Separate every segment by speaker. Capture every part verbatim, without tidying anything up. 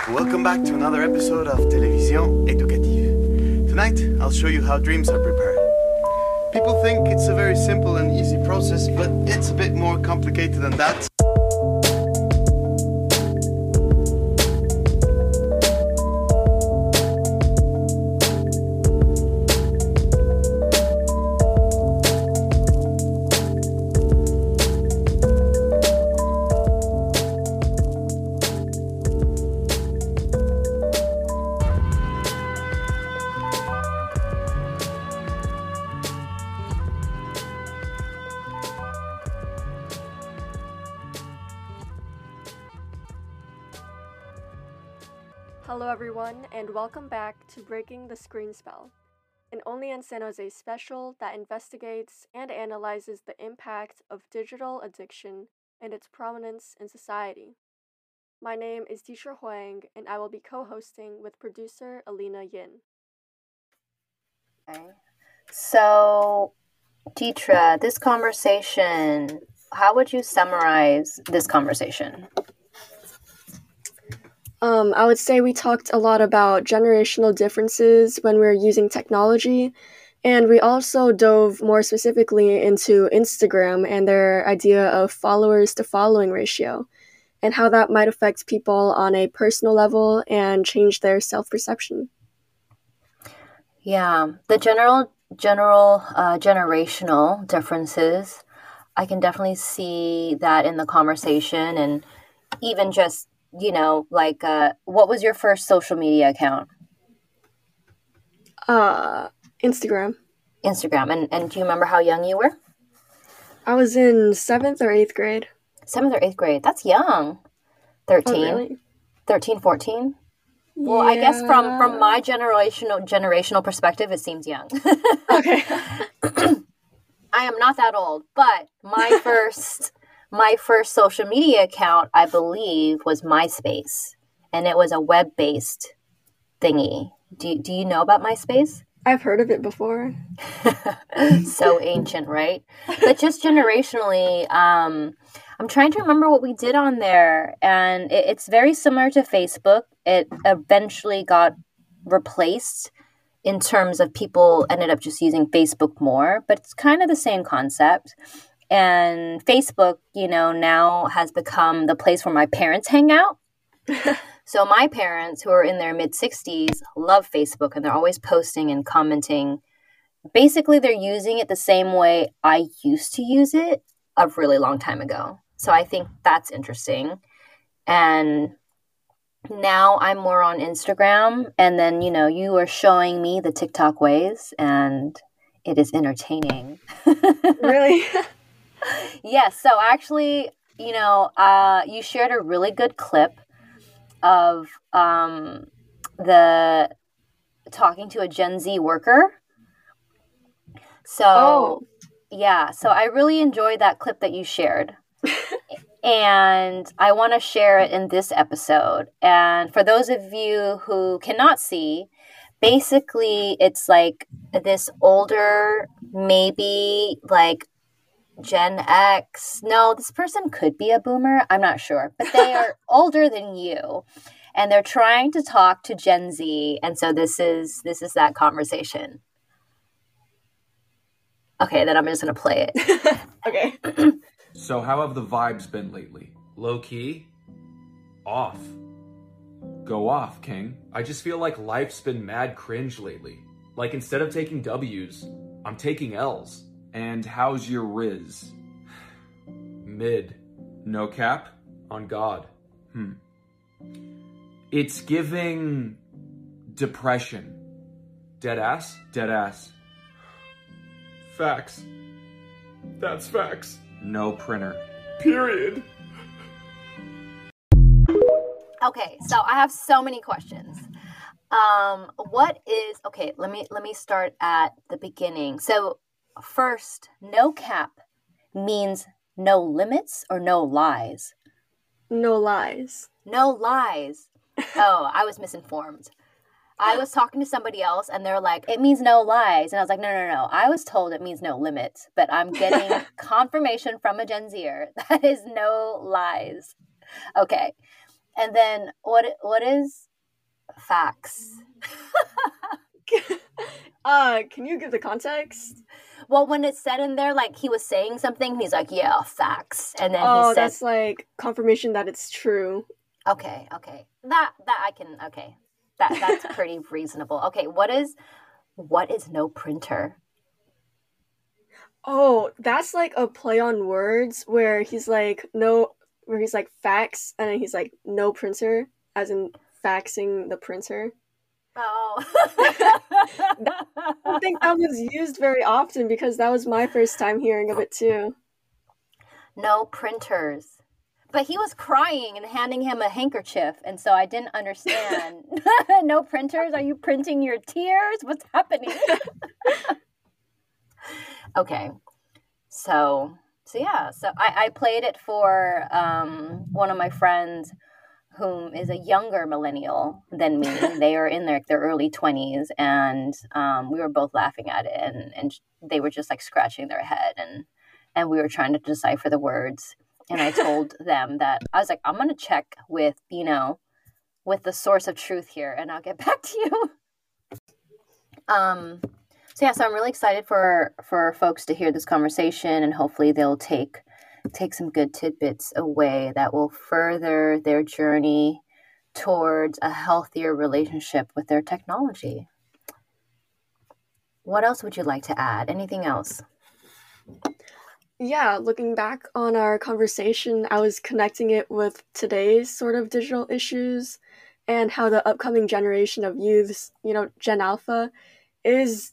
Speaker 1: Welcome back to another episode of Télévision Éducative. Tonight, I'll show you how dreams are prepared. People think it's a very simple and easy process, but it's a bit more complicated than that.
Speaker 2: Hello everyone, and welcome back to Breaking the Screen Spell, an Only in San Jose special that investigates and analyzes the impact of digital addiction and its prominence in society. My name is Teacher Huang, and I will be co-hosting with producer Alina Yin.
Speaker 3: Okay. So, Deetra, this conversation, how would you summarize this conversation?
Speaker 2: Um, I would say we talked a lot about generational differences when we were using technology, and we also dove more specifically into Instagram and their idea of followers to following ratio, and how that might affect people on a personal level and change their self-perception.
Speaker 3: Yeah, the general general uh, generational differences, I can definitely see that in the conversation, and even just, you know, like, uh, what was your first social media account?
Speaker 2: Uh, Instagram.
Speaker 3: Instagram. And, and do you remember how young you were?
Speaker 2: I was in seventh or eighth grade.
Speaker 3: Seventh or eighth grade. That's young. thirteen.
Speaker 2: Oh, really?
Speaker 3: thirteen, fourteen? Well, I guess from, from my generational generational perspective, it seems young.
Speaker 2: Okay.
Speaker 3: I am not that old, but my first my first social media account, I believe, was MySpace, and it was a web-based thingy. Do do you know about MySpace?
Speaker 2: I've heard of it before.
Speaker 3: So ancient, right? But just generationally, um, I'm trying to remember what we did on there, and it, it's very similar to Facebook. It eventually got replaced in terms of people ended up just using Facebook more, but it's kind of the same concept. And Facebook, you know, now has become the place where my parents hang out. So my parents, who are in their mid-sixties, love Facebook, and they're always posting and commenting. Basically, they're using it the same way I used to use it a really long time ago. So I think that's interesting. And now I'm more on Instagram. And then, you know, you are showing me the TikTok ways, and it is entertaining.
Speaker 2: Really?
Speaker 3: Yes. So actually, you know, uh, you shared a really good clip of um, the talking to a Gen Z worker. So,
Speaker 2: Oh.
Speaker 3: yeah. So I really enjoyed that clip that you shared. And I want to share it in this episode. And for those of you who cannot see, basically it's like this older, maybe like Gen X. No, this person could be a boomer. I'm not sure. But they are older than you. And they're trying to talk to Gen Z. And so this is this is that conversation. Okay, then I'm just going to play it.
Speaker 2: Okay.
Speaker 4: So how have the vibes been lately? Low key? Off. Go off, King. I just feel like life's been mad cringe lately. Like instead of taking W's, I'm taking L's. And how's your Riz? Mid. No cap? On God. Hmm. It's giving depression. Dead ass? Dead ass. Facts. That's facts. No printer. Period.
Speaker 3: Okay, so I have so many questions. Um, what is okay? Let me let me start at the beginning. So first, no cap means no limits or no lies.
Speaker 2: No lies.
Speaker 3: No lies. Oh, I was misinformed. I was talking to somebody else and they're like, it means no lies. And I was like, no, no, no. I was told it means no limits, but I'm getting confirmation from a Gen Zer that is no lies. Okay. And then what what is fax?
Speaker 2: uh, can you give the context?
Speaker 3: Well, when it said in there, like he was saying something, he's like, yeah, fax. And then
Speaker 2: Oh,
Speaker 3: he said,
Speaker 2: that's like confirmation that it's true.
Speaker 3: okay, okay. That, that I can, okay. That That's pretty reasonable. Okay, what is, what is no printer?
Speaker 2: Oh, that's like a play on words where he's like, no, where he's like fax, and then he's like, no printer, as in faxing the printer.
Speaker 3: Oh.
Speaker 2: I think that was used very often because that was my first time hearing of it too.
Speaker 3: No printers. But he was crying and handing him a handkerchief, and so I didn't understand. No printers? Are you printing your tears? What's happening? Okay. So, so yeah. So I, I played it for um, one of my friends whom is a younger millennial than me. They are in their, their early twenties, and um, we were both laughing at it, and, and they were just like scratching their head, and, and we were trying to decipher the words. And I told them that I was like, I'm going to check with, you know, with the source of truth here, and I'll get back to you. Um, so yeah, so I'm really excited for, for folks to hear this conversation, and hopefully they'll take take some good tidbits away that will further their journey towards a healthier relationship with their technology. What else would you like to add? Anything else?
Speaker 2: Yeah, looking back on our conversation, I was connecting it with today's sort of digital issues and how the upcoming generation of youths, you know, Gen Alpha, is,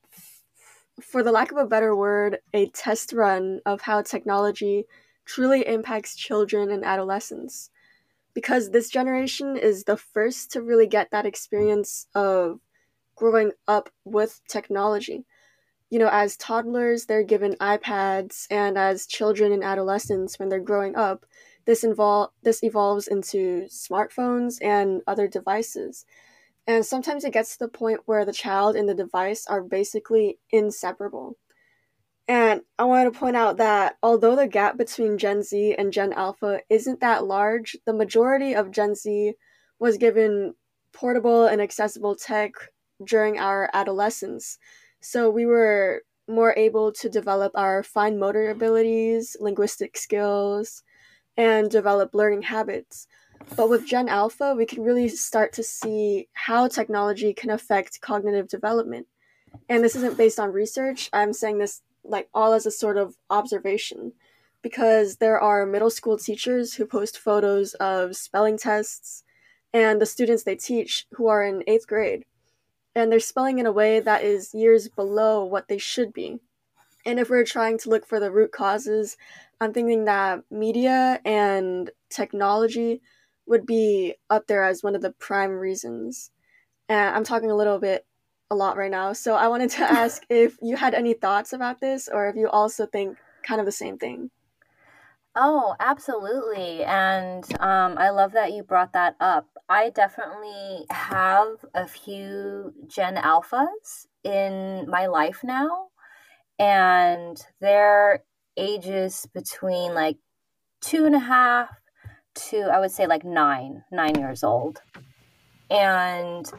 Speaker 2: for the lack of a better word, a test run of how technology truly impacts children and adolescents. Because this generation is the first to really get that experience of growing up with technology. You know, as toddlers, they're given iPads, and as children and adolescents, when they're growing up, this invol- this evolves into smartphones and other devices. And sometimes it gets to the point where the child and the device are basically inseparable. And I wanted to point out that although the gap between Gen Z and Gen Alpha isn't that large, the majority of Gen Z was given portable and accessible tech during our adolescence. So we were more able to develop our fine motor abilities, linguistic skills, and develop learning habits. But with Gen Alpha, we can really start to see how technology can affect cognitive development. And this isn't based on research. I'm saying this like all as a sort of observation, because there are middle school teachers who post photos of spelling tests and the students they teach who are in eighth grade. And they're spelling in a way that is years below what they should be. And if we're trying to look for the root causes, I'm thinking that media and technology would be up there as one of the prime reasons. And I'm talking a little bit, a lot right now. So I wanted to ask if you had any thoughts about this, or if you also think kind of the same thing.
Speaker 3: Oh, absolutely. And um, I love that you brought that up. I definitely have a few Gen Alphas in my life now, and their ages between like two and a half to, I would say, like nine, nine years old. And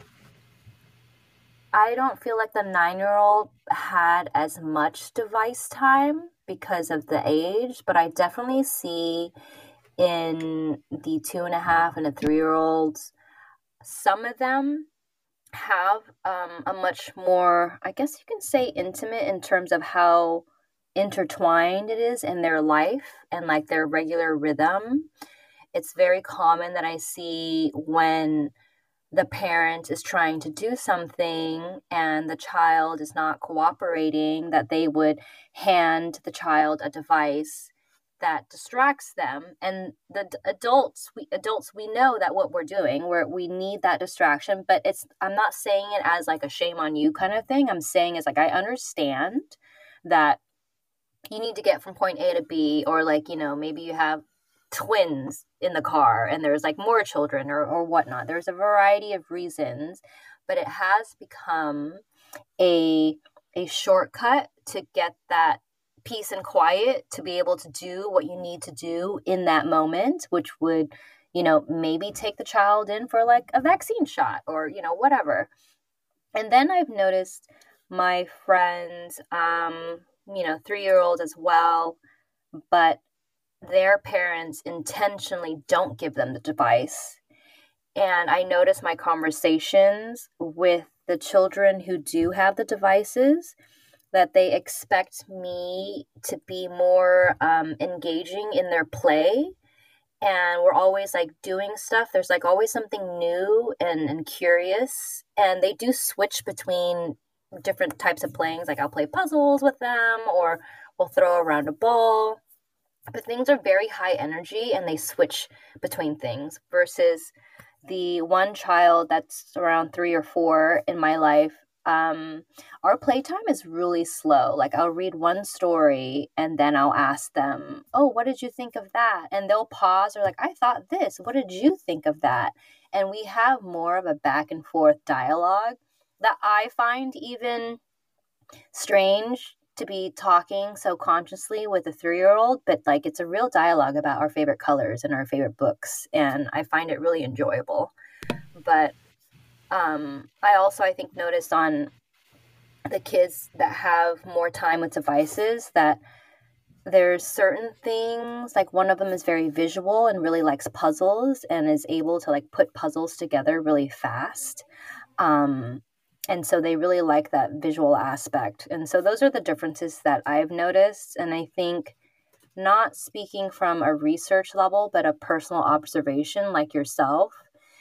Speaker 3: I don't feel like the nine-year-old had as much device time because of the age, but I definitely see in the two and a half and the three-year-olds, some of them have um, a much more, I guess you can say, intimate in terms of how intertwined it is in their life and like their regular rhythm. It's very common that I see when the parent is trying to do something and the child is not cooperating, that they would hand the child a device that distracts them. And the d- adults, we adults, we know that what we're doing, where we need that distraction, but it's, I'm not saying it as like a shame on you kind of thing. I'm saying it's like, I understand that you need to get from point A to B, or like, you know, maybe you have twins in the car and there's like more children or, or whatnot. There's a variety of reasons, but it has become a a shortcut to get that peace and quiet to be able to do what you need to do in that moment, which would, you know, maybe take the child in for like a vaccine shot or, you know, whatever. And then I've noticed my friends, um, you know, three-year-old as well, but their parents intentionally don't give them the device. And I notice my conversations with the children who do have the devices that they expect me to be more um, engaging in their play. And we're always like doing stuff. There's like always something new and, and curious. And they do switch between different types of playings. Like I'll play puzzles with them or we'll throw around a ball. But things are very high energy and they switch between things versus the one child that's around three or four in my life. Um, our playtime is really slow. Like I'll read one story and then I'll ask them, oh, what did you think of that? And they'll pause or like, I thought this, what did you think of that? And we have more of a back and forth dialogue that I find even strange to be talking so consciously with a three-year-old, but like it's a real dialogue about our favorite colors and our favorite books. And I find it really enjoyable. But Um, I also, I think, noticed on the kids that have more time with devices that there's certain things, like one of them is very visual and really likes puzzles and is able to like put puzzles together really fast. Um, and so they really like that visual aspect. And so those are the differences that I've noticed. And I think not speaking from a research level, but a personal observation like yourself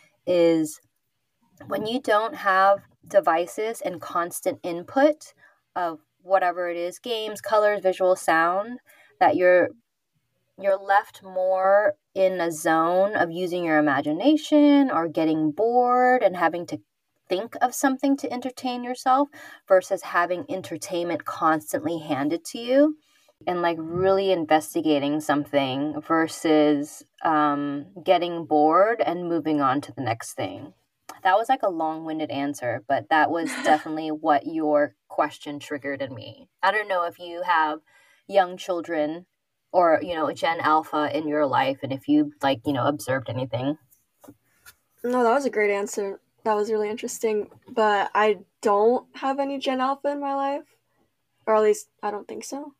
Speaker 3: is when you don't have devices and constant input of whatever it is, games, colors, visual, sound, that you're you're left more in a zone of using your imagination or getting bored and having to think of something to entertain yourself versus having entertainment constantly handed to you and like really investigating something versus um, getting bored and moving on to the next thing. That was like a long-winded answer, but that was definitely what your question triggered in me. I don't know if you have young children or, you know, Gen Alpha in your life and if you like, you know, observed anything.
Speaker 2: No, that was a great answer. That was really interesting, but I don't have any Gen Alpha in my life, or at least I don't think so.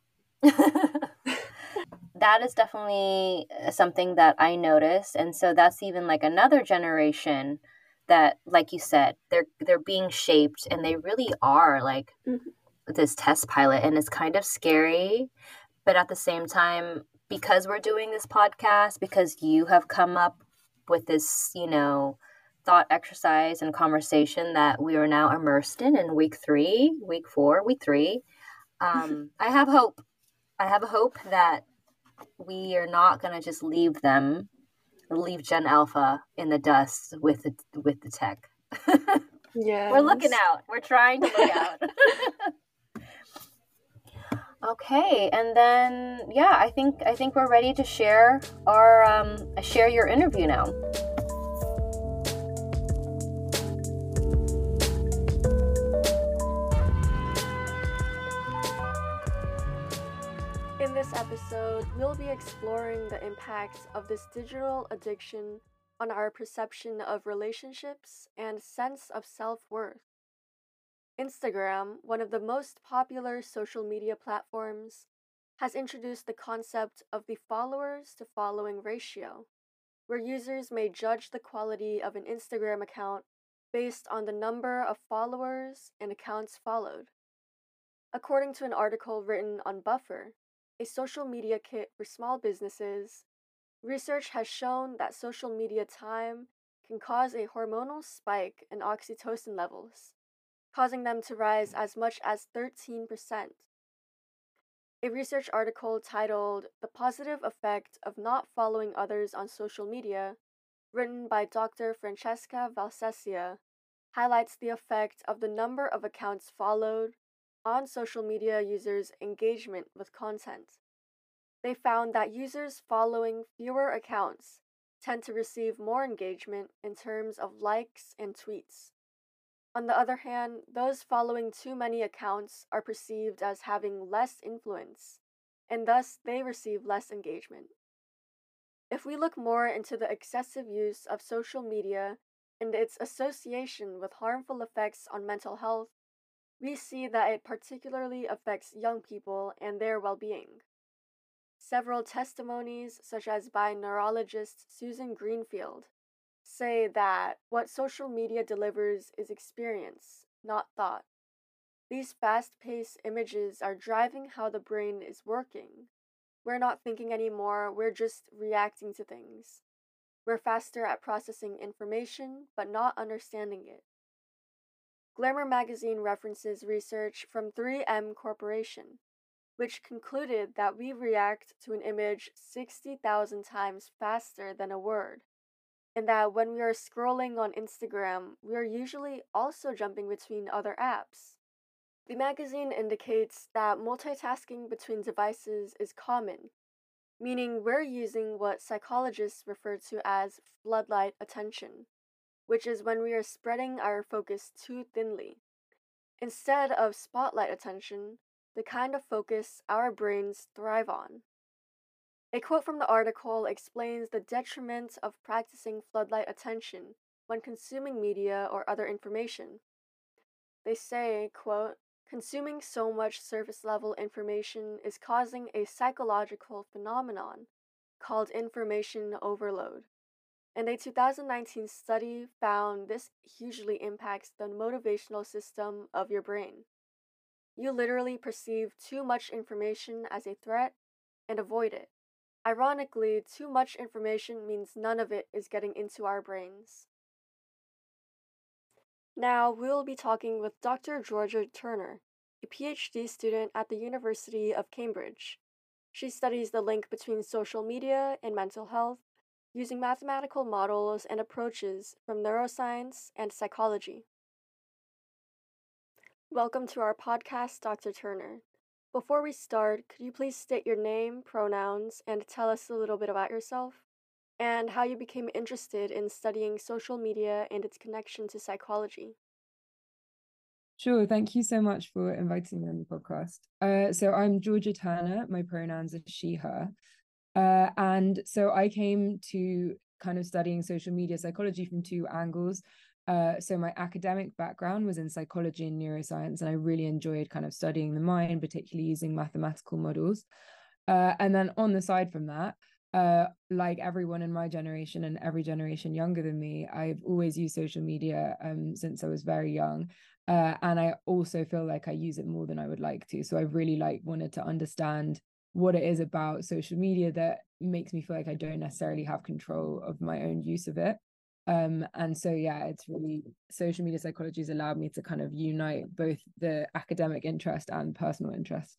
Speaker 3: That is definitely something that I noticed. And so that's even like another generation that, like you said, they're they're being shaped and they really are like mm-hmm. this test pilot, and it's kind of scary. But at the same time, because we're doing this podcast, because you have come up with this, you know, thought exercise and conversation that we are now immersed in in week three, week four, week three, um, I have hope. I have hope that we are not going to just leave them leave Gen Alpha in the dust with the with the tech.
Speaker 2: Yeah,
Speaker 3: we're looking out. We're trying to look out. Okay, and then yeah, I think I think we're ready to share our um, share your interview now.
Speaker 2: In this episode, we'll be exploring the impacts of this digital addiction on our perception of relationships and sense of self-worth. Instagram, one of the most popular social media platforms, has introduced the concept of the followers to following ratio, where users may judge the quality of an Instagram account based on the number of followers and accounts followed. According to an article written on Buffer, a social media kit for small businesses, research has shown that social media time can cause a hormonal spike in oxytocin levels, causing them to rise as much as thirteen percent. A research article titled The Positive Effect of Not Following Others on Social Media, written by Doctor Francesca Valsesia, highlights the effect of the number of accounts followed on social media users' engagement with content. They found that users following fewer accounts tend to receive more engagement in terms of likes and tweets. On the other hand, those following too many accounts are perceived as having less influence, and thus they receive less engagement. If we look more into the excessive use of social media and its association with harmful effects on mental health, we see that it particularly affects young people and their well being. Several testimonies, such as by neurologist Susan Greenfield, say that what social media delivers is experience, not thought. These fast paced images are driving how the brain is working. We're not thinking anymore, we're just reacting to things. We're faster at processing information, but not understanding it. Glamour magazine references research from three M Corporation, which concluded that we react to an image sixty thousand times faster than a word, and that when we are scrolling on Instagram, we are usually also jumping between other apps. The magazine indicates that multitasking between devices is common, meaning we're using what psychologists refer to as floodlight attention, which is when we are spreading our focus too thinly. Instead of spotlight attention, the kind of focus our brains thrive on. A quote from the article explains the detriment of practicing floodlight attention when consuming media or other information. They say, quote, consuming so much surface-level information is causing a psychological phenomenon called information overload. And a two thousand nineteen study found this hugely impacts the motivational system of your brain. You literally perceive too much information as a threat and avoid it. Ironically, too much information means none of it is getting into our brains. Now, we'll be talking with Doctor Georgia Turner, a PhD student at the University of Cambridge. She studies the link between social media and mental health using mathematical models and approaches from neuroscience and psychology. Welcome to our podcast, Doctor Turner. Before we start, could you please state your name, pronouns, and tell us a little bit about yourself, and how you became interested in studying social media and its connection to psychology?
Speaker 5: Sure. Thank you so much for inviting me on the podcast. Uh, so I'm Georgia Turner. My pronouns are she, her. Uh, and so I came to kind of studying social media psychology from two angles. Uh, so my academic background was in psychology and neuroscience, and I really enjoyed kind of studying the mind, particularly using mathematical models. Uh, and then on the side from that, uh, like everyone in my generation and every generation younger than me, I've always used social media um, since I was very young. Uh, and I also feel like I use it more than I would like to. So I really like wanted to understand what it is about social media that makes me feel like I don't necessarily have control of my own use of it. Um, and so, yeah, it's really, social media psychology has allowed me to kind of unite both the academic interest and personal interest.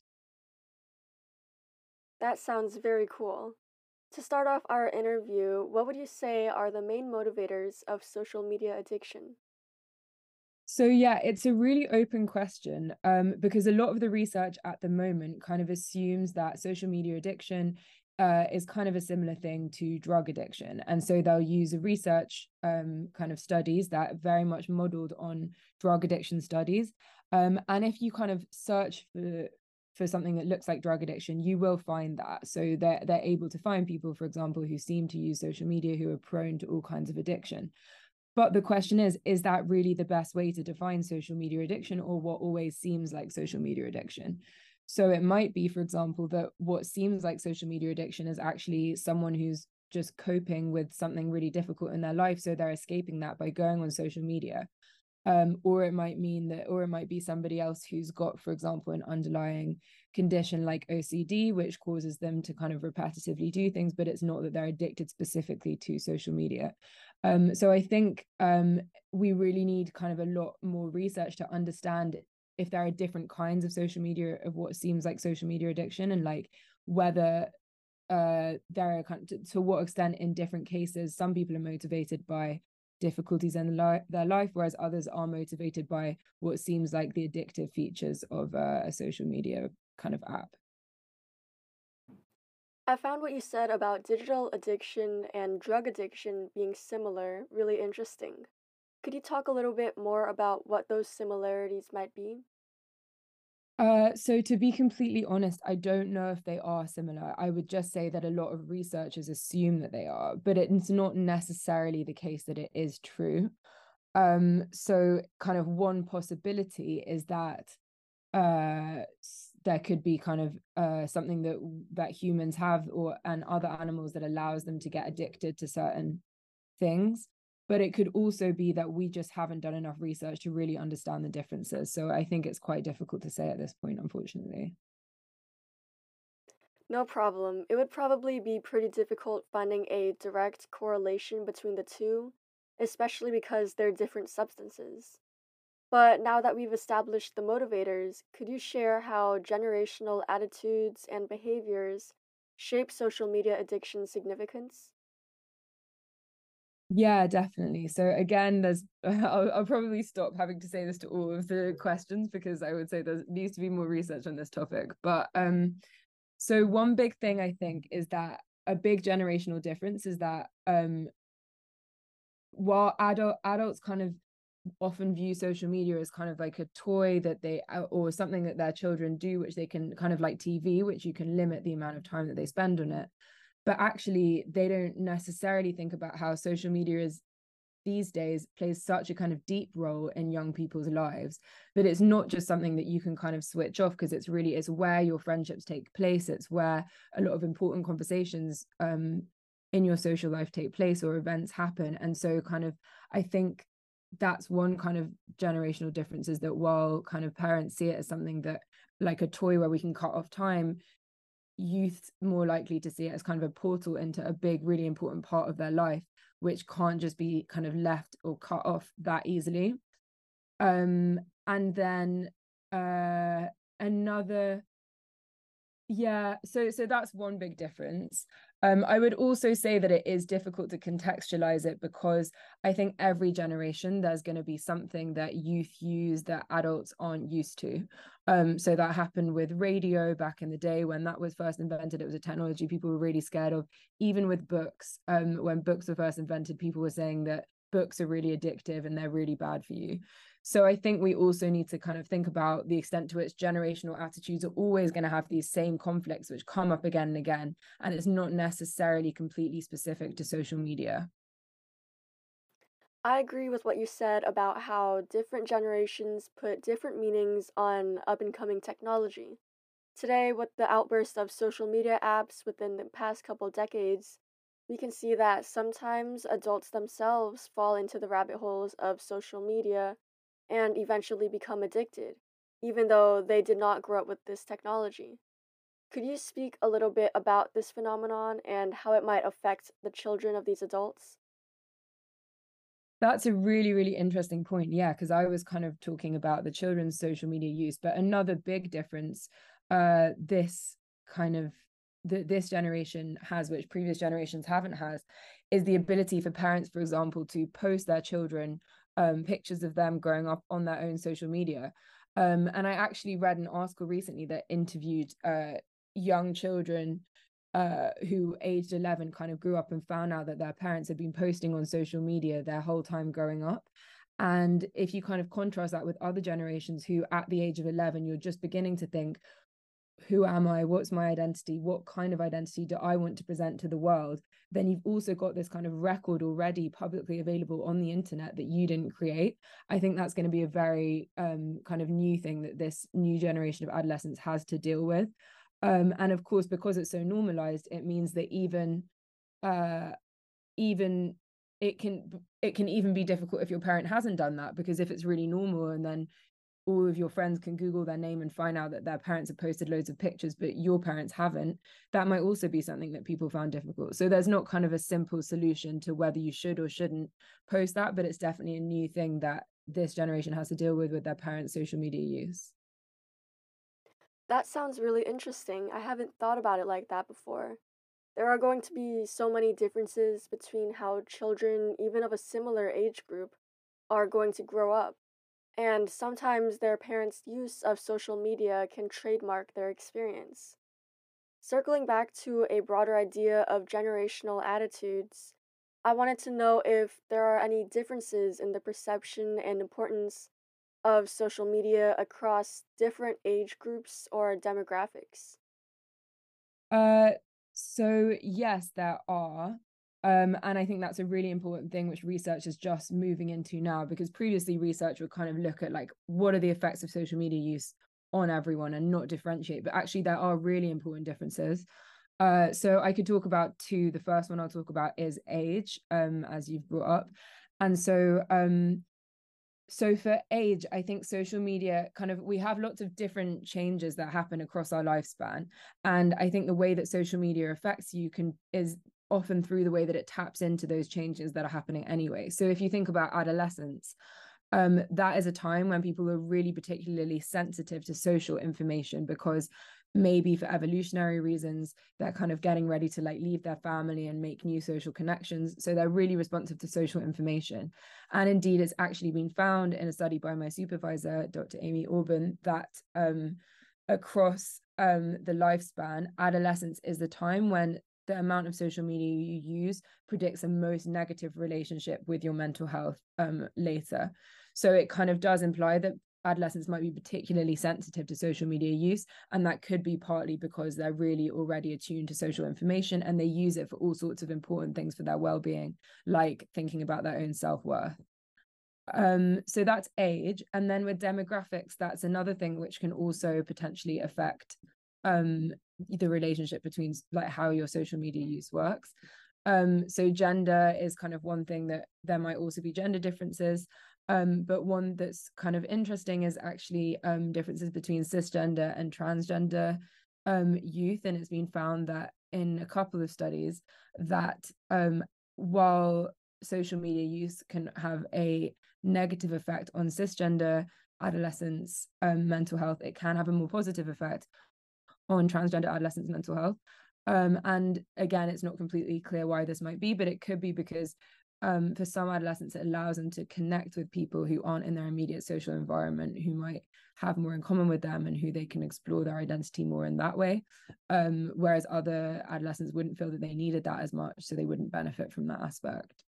Speaker 2: That sounds very cool. To start off our interview, what would you say are the main motivators of social media addiction?
Speaker 5: So yeah, it's a really open question um, because a lot of the research at the moment kind of assumes that social media addiction uh, is kind of a similar thing to drug addiction. And so they'll use a research um, kind of studies that very much modeled on drug addiction studies. Um, and if you kind of search for for something that looks like drug addiction, you will find that. So they're, they're able to find people, for example, who seem to use social media who are prone to all kinds of addiction. But the question is, is that really the best way to define social media addiction, or what always seems like social media addiction? So it might be, for example, that what seems like social media addiction is actually someone who's just coping with something really difficult in their life. So they're escaping that by going on social media. Um, or it might mean that, or it might be somebody else who's got, for example, an underlying condition like O C D, which causes them to kind of repetitively do things, but it's not that they're addicted specifically to social media. Um, so I think um, we really need kind of a lot more research to understand if there are different kinds of social media, of what seems like social media addiction, and like whether uh, there are kind of, to, to what extent in different cases, some people are motivated by difficulties in their life, whereas others are motivated by what seems like the addictive features of uh, a social media kind of app.
Speaker 2: I found what you said about digital addiction and drug addiction being similar really interesting. Could you talk a little bit more about what those similarities might be?
Speaker 5: Uh, so to be completely honest, I don't know if they are similar. I would just say that a lot of researchers assume that they are, but it's not necessarily the case that it is true. Um, so kind of one possibility is that uh there could be kind of uh something that that humans have or and other animals that allows them to get addicted to certain things, but it could also be that we just haven't done enough research to really understand the differences. So I think it's quite difficult to say at this point, unfortunately.
Speaker 2: No problem. It would probably be pretty difficult finding a direct correlation between the two, especially because they're different substances. But now that we've established the motivators, could you share how generational attitudes and behaviors shape social media addiction significance?
Speaker 5: Yeah, definitely. So again, there's I'll, I'll probably stop having to say this to all of the questions because I would say there needs to be more research on this topic. But um, so one big thing I think is that a big generational difference is that um, while adult adults kind of often view social media as kind of like a toy that they or something that their children do, which they can kind of like T V, which you can limit the amount of time that they spend on it. But actually, they don't necessarily think about how social media is these days plays such a kind of deep role in young people's lives that it's not just something that you can kind of switch off, because it's really it's where your friendships take place. It's where a lot of important conversations um in your social life take place or events happen. And so kind of I think that's one kind of generational difference, is that while kind of parents see it as something that like a toy where we can cut off time, youth more likely to see it as kind of a portal into a big, really important part of their life, which can't just be kind of left or cut off that easily. Um, and then uh, another yeah, so so that's one big difference. Um, I would also say that it is difficult to contextualize it because I think every generation there's going to be something that youth use that adults aren't used to. Um, so that happened with radio back in the day when that was first invented. It was a technology people were really scared of. Even with books, um, when books were first invented, people were saying that books are really addictive and they're really bad for you. So I think we also need to kind of think about the extent to which generational attitudes are always going to have these same conflicts which come up again and again. And it's not necessarily completely specific to social media.
Speaker 2: I agree with what you said about how different generations put different meanings on up and coming technology. Today, with the outburst of social media apps within the past couple decades, we can see that sometimes adults themselves fall into the rabbit holes of social media and eventually become addicted, even though they did not grow up with this technology. Could you speak a little bit about this phenomenon and how it might affect the children of these adults?
Speaker 5: That's a really, really interesting point. Yeah, because I was kind of talking about the children's social media use, but another big difference uh, this kind of that this generation has, which previous generations haven't has, is the ability for parents, for example, to post their children um, pictures of them growing up on their own social media. Um, and I actually read an article recently that interviewed uh, young children uh, who aged eleven kind of grew up and found out that their parents had been posting on social media their whole time growing up. And if you kind of contrast that with other generations who at the age of eleven, you're just beginning to think, who am I? What's my identity? What kind of identity do I want to present to the world? Then you've also got this kind of record already publicly available on the internet that you didn't create. I think that's going to be a very um, kind of new thing that this new generation of adolescents has to deal with. Um, and of course, because it's so normalized, it means that even uh, even it can it can even be difficult if your parent hasn't done that, because if it's really normal and then all of your friends can Google their name and find out that their parents have posted loads of pictures, but your parents haven't, that might also be something that people found difficult. So there's not kind of a simple solution to whether you should or shouldn't post that, but it's definitely a new thing that this generation has to deal with with their parents' social media use.
Speaker 2: That sounds really interesting. I haven't thought about it like that before. There are going to be so many differences between how children, even of a similar age group, are going to grow up. And sometimes their parents' use of social media can trademark their experience. Circling back to a broader idea of generational attitudes, I wanted to know if there are any differences in the perception and importance of social media across different age groups or demographics?
Speaker 5: Uh, so yes, there are. Um, and I think that's a really important thing which research is just moving into now, because previously research would kind of look at like what are the effects of social media use on everyone and not differentiate. But actually there are really important differences. Uh, so I could talk about two. The first one I'll talk about is age, um, as you've brought up. And so um so for age, I think social media kind of, we have lots of different changes that happen across our lifespan. And I think the way that social media affects you can is often through the way that it taps into those changes that are happening anyway. So if you think about adolescence, um, that is a time when people are really particularly sensitive to social information, because maybe for evolutionary reasons, they're kind of getting ready to like leave their family and make new social connections. So they're really responsive to social information. And indeed, it's actually been found in a study by my supervisor, Doctor Amy Orban, that um, across um, the lifespan, adolescence is the time when the amount of social media you use predicts a most negative relationship with your mental health um, later. So it kind of does imply that adolescents might be particularly sensitive to social media use, and that could be partly because they're really already attuned to social information and they use it for all sorts of important things for their well-being, like thinking about their own self-worth. Um, so that's age. And then with demographics, that's another thing which can also potentially affect um, the relationship between like how your social media use works. Um, so gender is kind of one thing that there might also be gender differences. Um, but one that's kind of interesting is actually um, differences between cisgender and transgender um, youth. And it's been found that in a couple of studies that um, while social media use can have a negative effect on cisgender adolescents' um, mental health, it can have a more positive effect on transgender adolescents' mental health. Um, and again, it's not completely clear why this might be, but it could be because um, for some adolescents, it allows them to connect with people who aren't in their immediate social environment, who might have more in common with them and who they can explore their identity more in that way. Um, whereas other adolescents wouldn't feel that they needed that as much, so they wouldn't benefit from that aspect.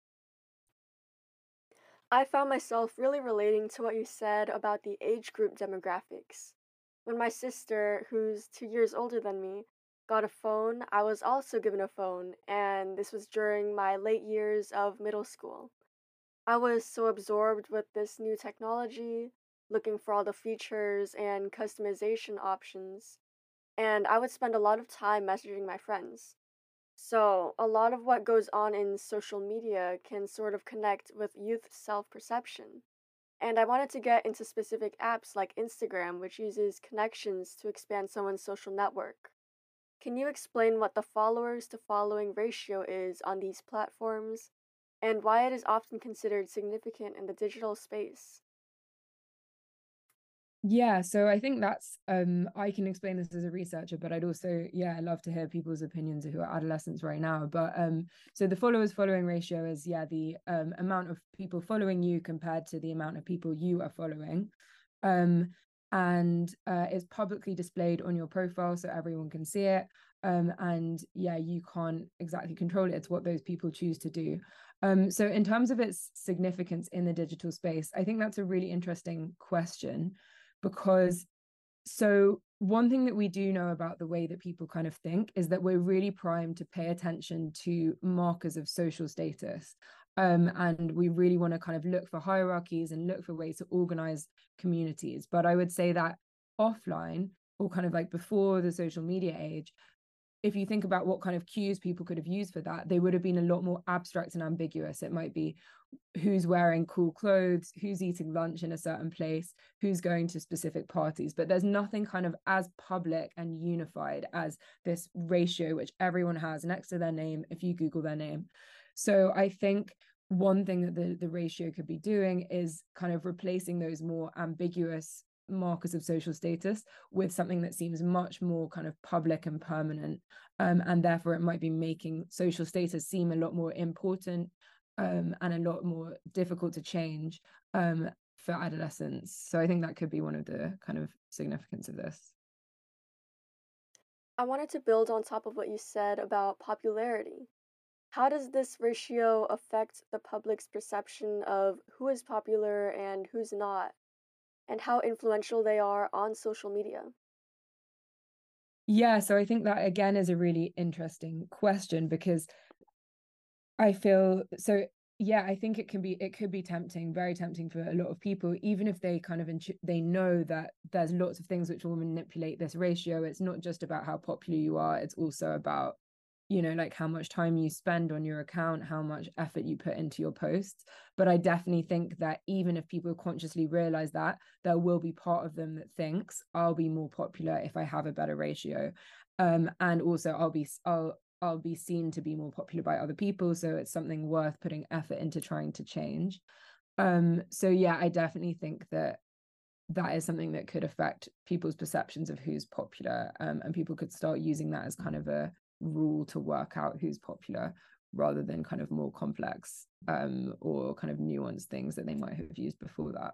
Speaker 2: I found myself really relating to what you said about the age group demographics. When my sister, who's two years older than me, got a phone, I was also given a phone, and this was during my late years of middle school. I was so absorbed with this new technology, looking for all the features and customization options, and I would spend a lot of time messaging my friends. So, a lot of what goes on in social media can sort of connect with youth self perception. And I wanted to get into specific apps like Instagram, which uses connections to expand someone's social network. Can you explain what the followers to following ratio is on these platforms and why it is often considered significant in the digital space?
Speaker 5: Yeah, so I think that's um I can explain this as a researcher, but I'd also, yeah, I love to hear people's opinions who are adolescents right now. But um so the followers following ratio is, yeah, the um amount of people following you compared to the amount of people you are following. Um and uh it's publicly displayed on your profile so everyone can see it. Um and yeah, you can't exactly control it. It's what those people choose to do. Um so in terms of its significance in the digital space, I think that's a really interesting question, because so one thing that we do know about the way that people kind of think is that we're really primed to pay attention to markers of social status. Um, and we really want to kind of look for hierarchies and look for ways to organize communities. But I would say that offline, or kind of like before the social media age, if you think about what kind of cues people could have used for that, they would have been a lot more abstract and ambiguous. It might be who's wearing cool clothes, who's eating lunch in a certain place, who's going to specific parties. But there's nothing kind of as public and unified as this ratio, which everyone has next to their name if you Google their name. So I think one thing that the, the ratio could be doing is kind of replacing those more ambiguous markers of social status with something that seems much more kind of public and permanent, um, and therefore it might be making social status seem a lot more important, um, and a lot more difficult to change, um, for adolescents. So I think that could be one of the kind of significance of this.
Speaker 2: I wanted to build on top of what you said about popularity. How does this ratio affect the public's perception of who is popular and who's not? and how influential they are on social media?
Speaker 5: Yeah, so I think that again is a really interesting question because I feel so yeah, I think it can be it could be tempting, very tempting for a lot of people, even if they kind of intu- they know that there's lots of things which will manipulate this ratio. It's not just about how popular you are, it's also about, you know, like how much time you spend on your account, how much effort you put into your posts. But I definitely think that even if people consciously realize that, there will be part of them that thinks I'll be more popular if I have a better ratio. Um, and also I'll be I'll I'll be seen to be more popular by other people. So it's something worth putting effort into trying to change. Um, so yeah, I definitely think that that is something that could affect people's perceptions of who's popular. Um, and people could start using that as kind of a rule to work out who's popular rather than kind of more complex um, or kind of nuanced things that they might have used before that.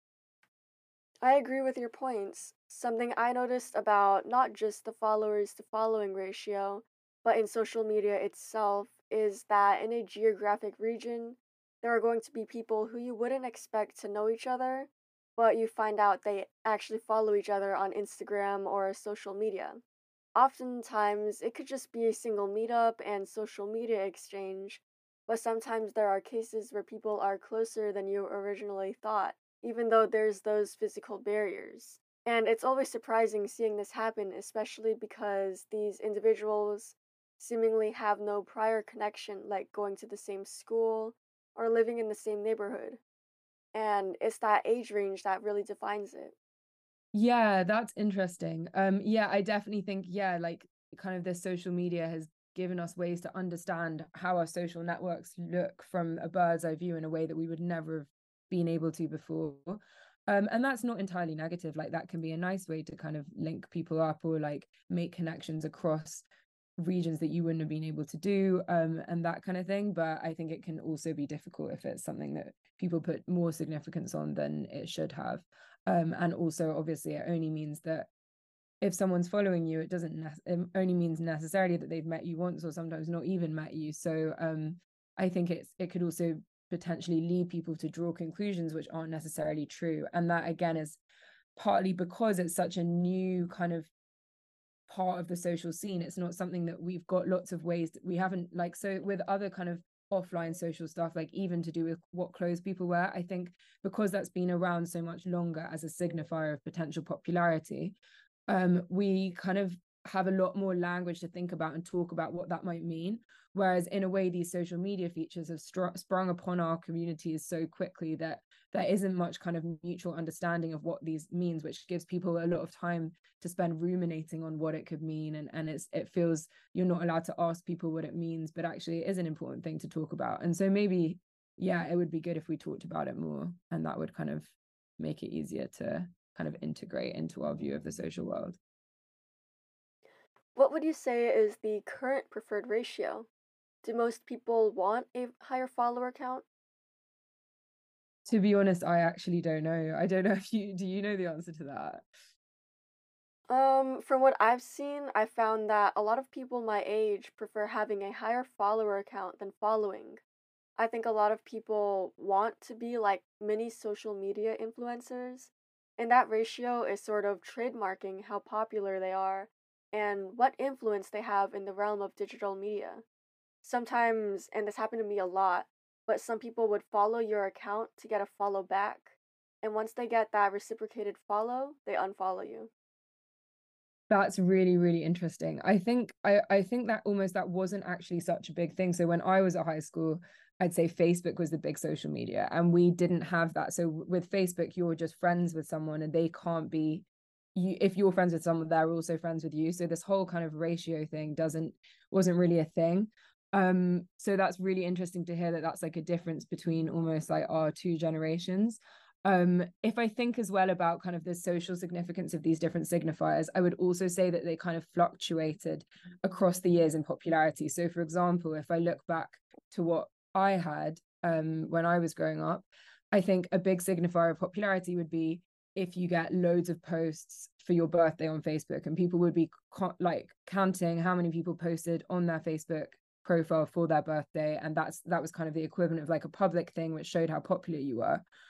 Speaker 2: I agree with your points. Something I noticed about not just the followers to following ratio, but in social media itself, is that in a geographic region, there are going to be people who you wouldn't expect to know each other, but you find out they actually follow each other on Instagram or social media. Oftentimes, it could just be a single meetup and social media exchange, but sometimes there are cases where people are closer than you originally thought, even though there's those physical barriers. And it's always surprising seeing this happen, especially because these individuals seemingly have no prior connection, like going to the same school or living in the same neighborhood. And it's that age range that really defines it.
Speaker 5: Yeah, that's interesting. Um, yeah, I definitely think, yeah, like kind of this social media has given us ways to understand how our social networks look from a bird's eye view in a way that we would never have been able to before. Um, and that's not entirely negative. Like that can be a nice way to kind of link people up or like make connections across regions that you wouldn't have been able to do, um, and that kind of thing. But I think it can also be difficult if it's something that people put more significance on than it should have. Um, and also, obviously, it only means that if someone's following you, it doesn't ne- it only means necessarily that they've met you once or sometimes not even met you. So um, I think it's it could also potentially lead people to draw conclusions which aren't necessarily true. And that again is partly because it's such a new kind of part of the social scene. It's not something that we've got lots of ways that we haven't, like, so with other kind of offline social stuff, like even to do with what clothes people wear, I think because that's been around so much longer as a signifier of potential popularity, um we kind of have a lot more language to think about and talk about what that might mean. Whereas in a way, these social media features have str- sprung upon our communities so quickly that there isn't much kind of mutual understanding of what these means, which gives people a lot of time to spend ruminating on what it could mean. And, and it's it feels you're not allowed to ask people what it means, but actually it is an important thing to talk about. And so maybe, yeah, it would be good if we talked about it more, and that would kind of make it easier to kind of integrate into our view of the social world.
Speaker 2: What would you say is the current preferred ratio? Do most people want a higher follower count?
Speaker 5: To be honest, I actually don't know. I don't know if you do you know the answer to that?
Speaker 2: Um, from what I've seen, I found that a lot of people my age prefer having a higher follower count than following. I think a lot of people want to be like mini social media influencers, and that ratio is sort of trademarking how popular they are and what influence they have in the realm of digital media. Sometimes, and this happened to me a lot, but some people would follow your account to get a follow back, and once they get that reciprocated follow, they unfollow you.
Speaker 5: That's really, really interesting. I think I, I think that almost that wasn't actually such a big thing. So when I was at high school, I'd say Facebook was the big social media, and we didn't have that. So with Facebook, you're just friends with someone, and they can't be you if you're friends with someone, they're also friends with you. So this whole kind of ratio thing doesn't wasn't really a thing. Um, so that's really interesting to hear that that's like a difference between almost like our two generations. Um, if I think as well about kind of the social significance of these different signifiers, I would also say that they kind of fluctuated across the years in popularity. So, for example, if I look back to what I had um, when I was growing up, I think a big signifier of popularity would be if you get loads of posts for your birthday on Facebook, and people would be co- like counting how many people posted on their Facebook profile for their birthday, and that's that was kind of the equivalent of like a public thing which showed how popular you were.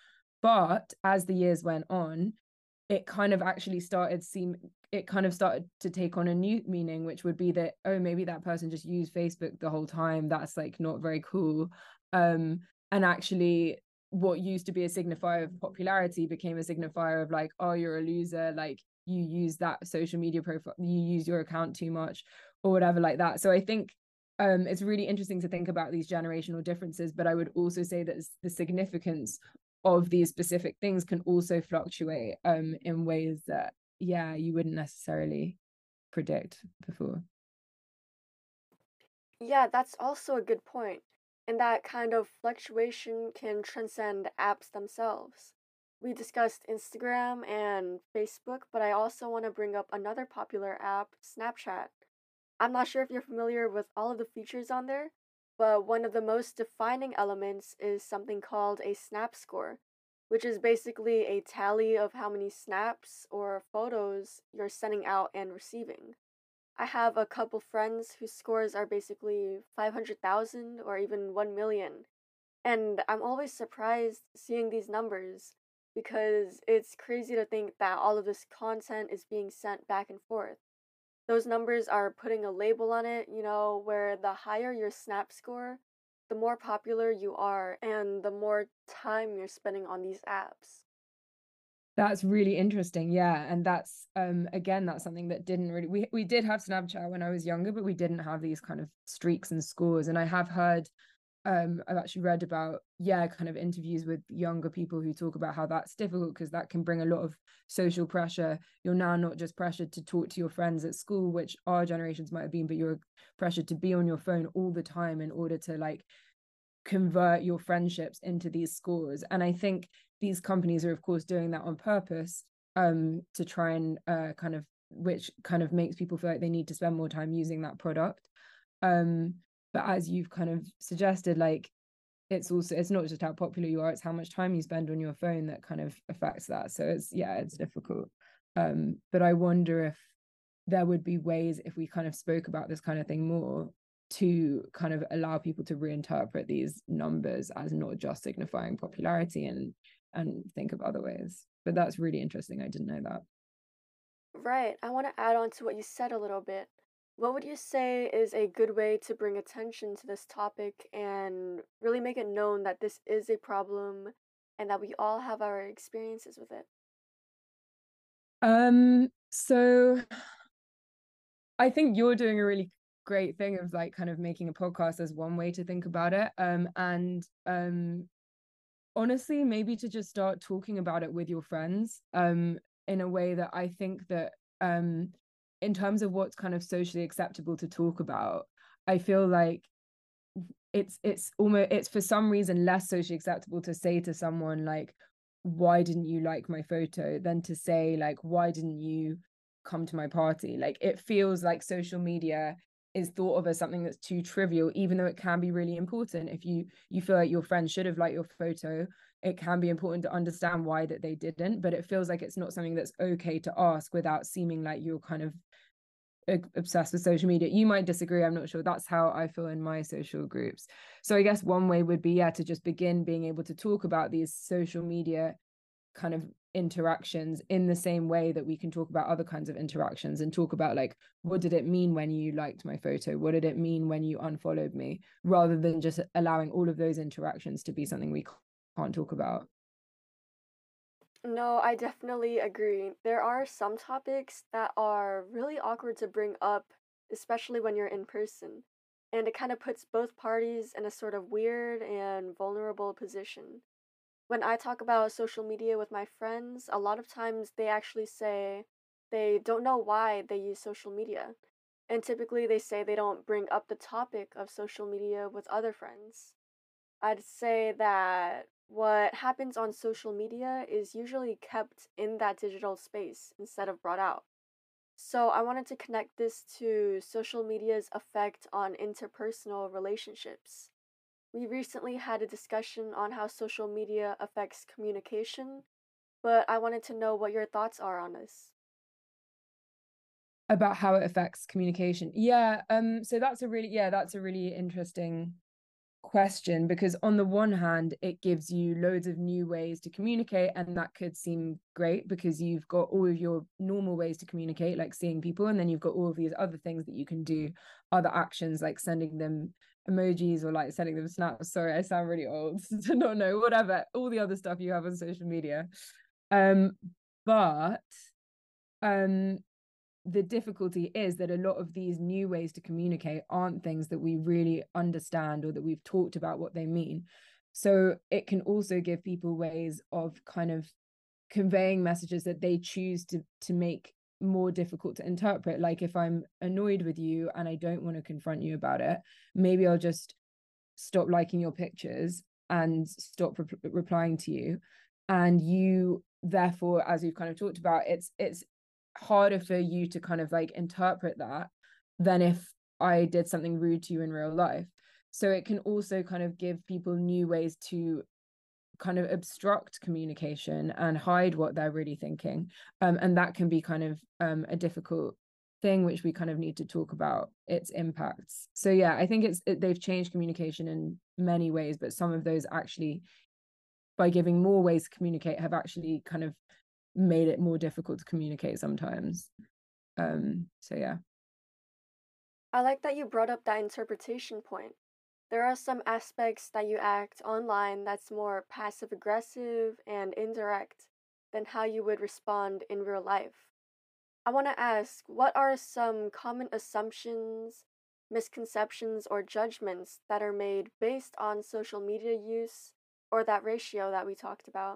Speaker 5: But as the years went on, it kind of actually started seem it kind of started to take on a new meaning, which would be that, oh, maybe that person just used Facebook the whole time. That's like not very cool. Um, and actually what used to be a signifier of popularity became a signifier of like, oh, you're a loser, like you use that social media profile, you use your account too much or whatever like that. So I think um, it's really interesting to think about these generational differences, but I would also say that the significance of these specific things can also fluctuate um, in ways that, yeah, you wouldn't necessarily predict before.
Speaker 2: Yeah, that's also a good point. And that kind of fluctuation can transcend apps themselves. We discussed Instagram and Facebook, but I also want to bring up another popular app, Snapchat. I'm not sure if you're familiar with all of the features on there, but one of the most defining elements is something called a snap score, which is basically a tally of how many snaps or photos you're sending out and receiving. I have a couple friends whose scores are basically five hundred thousand or even one million. And I'm always surprised seeing these numbers because it's crazy to think that all of this content is being sent back and forth. Those numbers are putting a label on it, you know, where the higher your snap score, the more popular you are and the more time you're spending on these apps.
Speaker 5: That's really interesting. Yeah. And that's um again, that's something that didn't really we we did have Snapchat when I was younger, but we didn't have these kind of streaks and scores. And I have heard um I've actually read about, yeah, kind of interviews with younger people who talk about how that's difficult because that can bring a lot of social pressure. You're now not just pressured to talk to your friends at school, which our generations might have been, but you're pressured to be on your phone all the time in order to like convert your friendships into these scores. And I think these companies are of course doing that on purpose um to try and uh kind of, which kind of makes people feel like they need to spend more time using that product. um but as you've kind of suggested, like it's also, it's not just how popular you are, it's how much time you spend on your phone that kind of affects that. So it's, yeah, it's difficult. Um but I wonder if there would be ways, if we kind of spoke about this kind of thing more, to kind of allow people to reinterpret these numbers as not just signifying popularity and and think of other ways. But that's really interesting. I didn't know that.
Speaker 2: Right, I want to add on to what you said a little bit. What would you say is a good way to bring attention to this topic and really make it known that this is a problem and that we all have our experiences with it?
Speaker 5: Um, so I think you're doing a really great thing of like kind of making a podcast as one way to think about it. Um, and um, honestly, maybe to just start talking about it with your friends, um, in a way that I think that, um, in terms of what's kind of socially acceptable to talk about, I feel like it's it's almost, it's for some reason less socially acceptable to say to someone like, why didn't you like my photo, than to say like, why didn't you come to my party? Like it feels like social media is thought of as something that's too trivial, even though it can be really important. If you you feel like your friend should have liked your photo, it can be important to understand why that they didn't, but it feels like it's not something that's okay to ask without seeming like you're kind of obsessed with social media. You might disagree, I'm not sure. That's how I feel in my social groups. So I guess one way would be, yeah, to just begin being able to talk about these social media kind of interactions in the same way that we can talk about other kinds of interactions, and talk about like, what did it mean when you liked my photo, what did it mean when you unfollowed me, rather than just allowing all of those interactions to be something we can't talk about.
Speaker 2: No, I definitely agree. There are some topics that are really awkward to bring up, especially when you're in person. And it kind of puts both parties in a sort of weird and vulnerable position. When I talk about social media with my friends, a lot of times they actually say they don't know why they use social media. And typically they say they don't bring up the topic of social media with other friends. I'd say that what happens on social media is usually kept in that digital space instead of brought out. So I wanted to connect this to social media's effect on interpersonal relationships. We recently had a discussion on how social media affects communication, but I wanted to know what your thoughts are on this.
Speaker 5: About how it affects communication. Yeah, um so that's a really, yeah, that's a really interesting question, because on the one hand it gives you loads of new ways to communicate, and that could seem great because you've got all of your normal ways to communicate, like seeing people, and then you've got all of these other things that you can do, other actions like sending them emojis or like sending them snaps. Sorry, I sound really old to not know, whatever, all the other stuff you have on social media. Um but um the difficulty is that a lot of these new ways to communicate aren't things that we really understand or that we've talked about what they mean. So it can also give people ways of kind of conveying messages that they choose to to make more difficult to interpret. Like if I'm annoyed with you and I don't want to confront you about it, maybe I'll just stop liking your pictures and stop re- replying to you. And you, therefore, as we've kind of talked about, it's it's harder for you to kind of like interpret that than if I did something rude to you in real life. So it can also kind of give people new ways to kind of obstruct communication and hide what they're really thinking. Um, and that can be kind of um, a difficult thing, which we kind of need to talk about its impacts. So yeah, I think it's it, they've changed communication in many ways, but some of those actually, by giving more ways to communicate, have actually kind of made it more difficult to communicate sometimes. Um, so yeah.
Speaker 2: I like that you brought up that interpretation point. There are some aspects that you act online that's more passive aggressive and indirect than how you would respond in real life. I want to ask, what are some common assumptions, misconceptions, or judgments that are made based on social media use or that ratio that we talked about?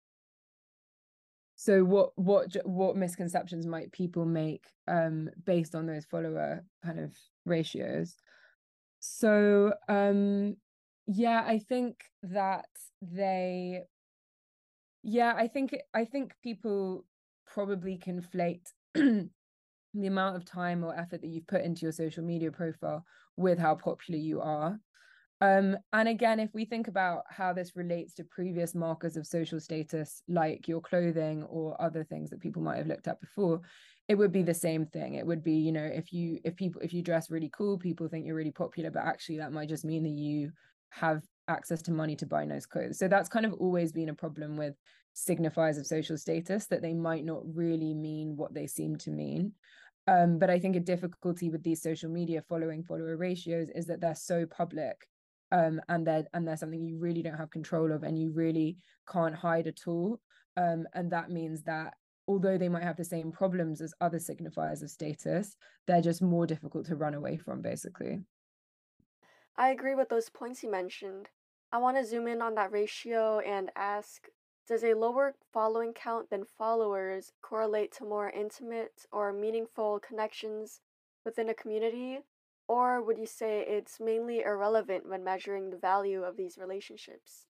Speaker 5: So what what what misconceptions might people make um based on those follower kind of ratios? So um yeah, I think that they yeah, I think I think people probably conflate the amount of time or effort that you've put into your social media profile with how popular you are. Um, and again, if we think about how this relates to previous markers of social status, like your clothing or other things that people might have looked at before, it would be the same thing. It would be, you know, if you if people if you dress really cool, people think you're really popular, but actually that might just mean that you have access to money to buy nice clothes. So that's kind of always been a problem with signifiers of social status, that they might not really mean what they seem to mean. Um, but I think a difficulty with these social media following follower ratios is that they're so public, um, and they're and they're something you really don't have control of, and you really can't hide at all. Um, and that means that although they might have the same problems as other signifiers of status, they're just more difficult to run away from, basically.
Speaker 2: I agree with those points you mentioned. I want to zoom in on that ratio and ask, does a lower following count than followers correlate to more intimate or meaningful connections within a community? Or would you say it's mainly irrelevant when measuring the value of these relationships?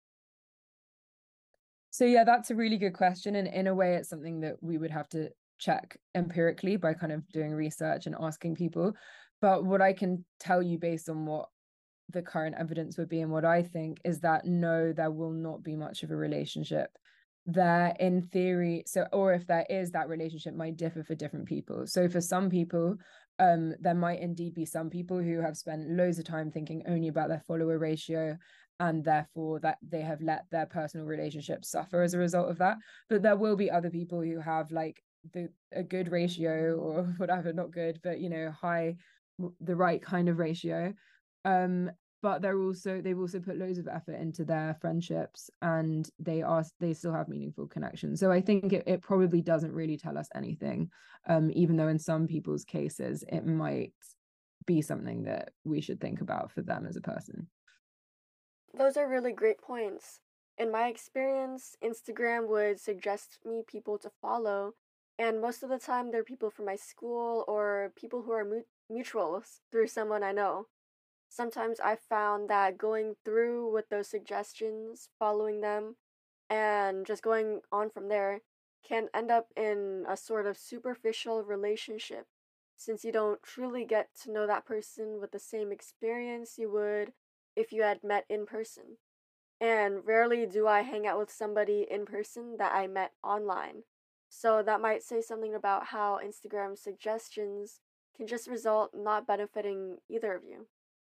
Speaker 5: So yeah, that's a really good question. And in a way, it's something that we would have to check empirically by kind of doing research and asking people. But what I can tell you based on what the current evidence would be and what I think is that no, there will not be much of a relationship there in theory. So, or if there is, that relationship might differ for different people. So for some people, um, there might indeed be some people who have spent loads of time thinking only about their follower ratio, and therefore that they have let their personal relationships suffer as a result of that. But there will be other people who have like the a good ratio, or whatever, not good, but you know, high, the right kind of ratio. Um, but they're also they've also put loads of effort into their friendships, and they are they still have meaningful connections. So I think it, it probably doesn't really tell us anything, um, even though in some people's cases it might be something that we should think about for them as a person.
Speaker 2: Those are really great points. In my experience, Instagram would suggest me people to follow, and most of the time they're people from my school or people who are mu- mutuals through someone I know. Sometimes I found that going through with those suggestions, following them, and just going on from there can end up in a sort of superficial relationship since you don't truly get to know that person with the same experience you would if you had met in person. And rarely do I hang out with somebody in person that I met online. So that might say something about how Instagram suggestions can just result not benefiting either of you.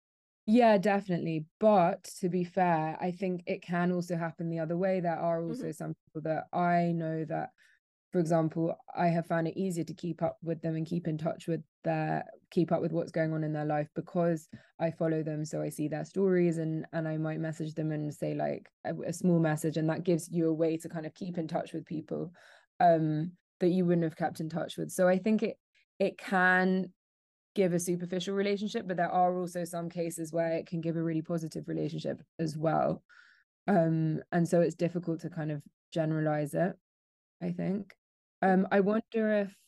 Speaker 5: Yeah, definitely. But to be fair, I think it can also happen the other way. There are
Speaker 2: Hmm.
Speaker 5: also some people that I know that, for example, I have found it easier to keep up with them and keep in touch with their keep up with what's going on in their life because I follow them. So I see their stories and and I might message them and say like a, a small message, and that gives you a way to kind of keep in touch with people um that you wouldn't have kept in touch with. So I think it it can give a superficial relationship, but there are also some cases where it can give a really positive relationship as well. Um, and so it's difficult to kind of generalize it, I think. Um, I wonder if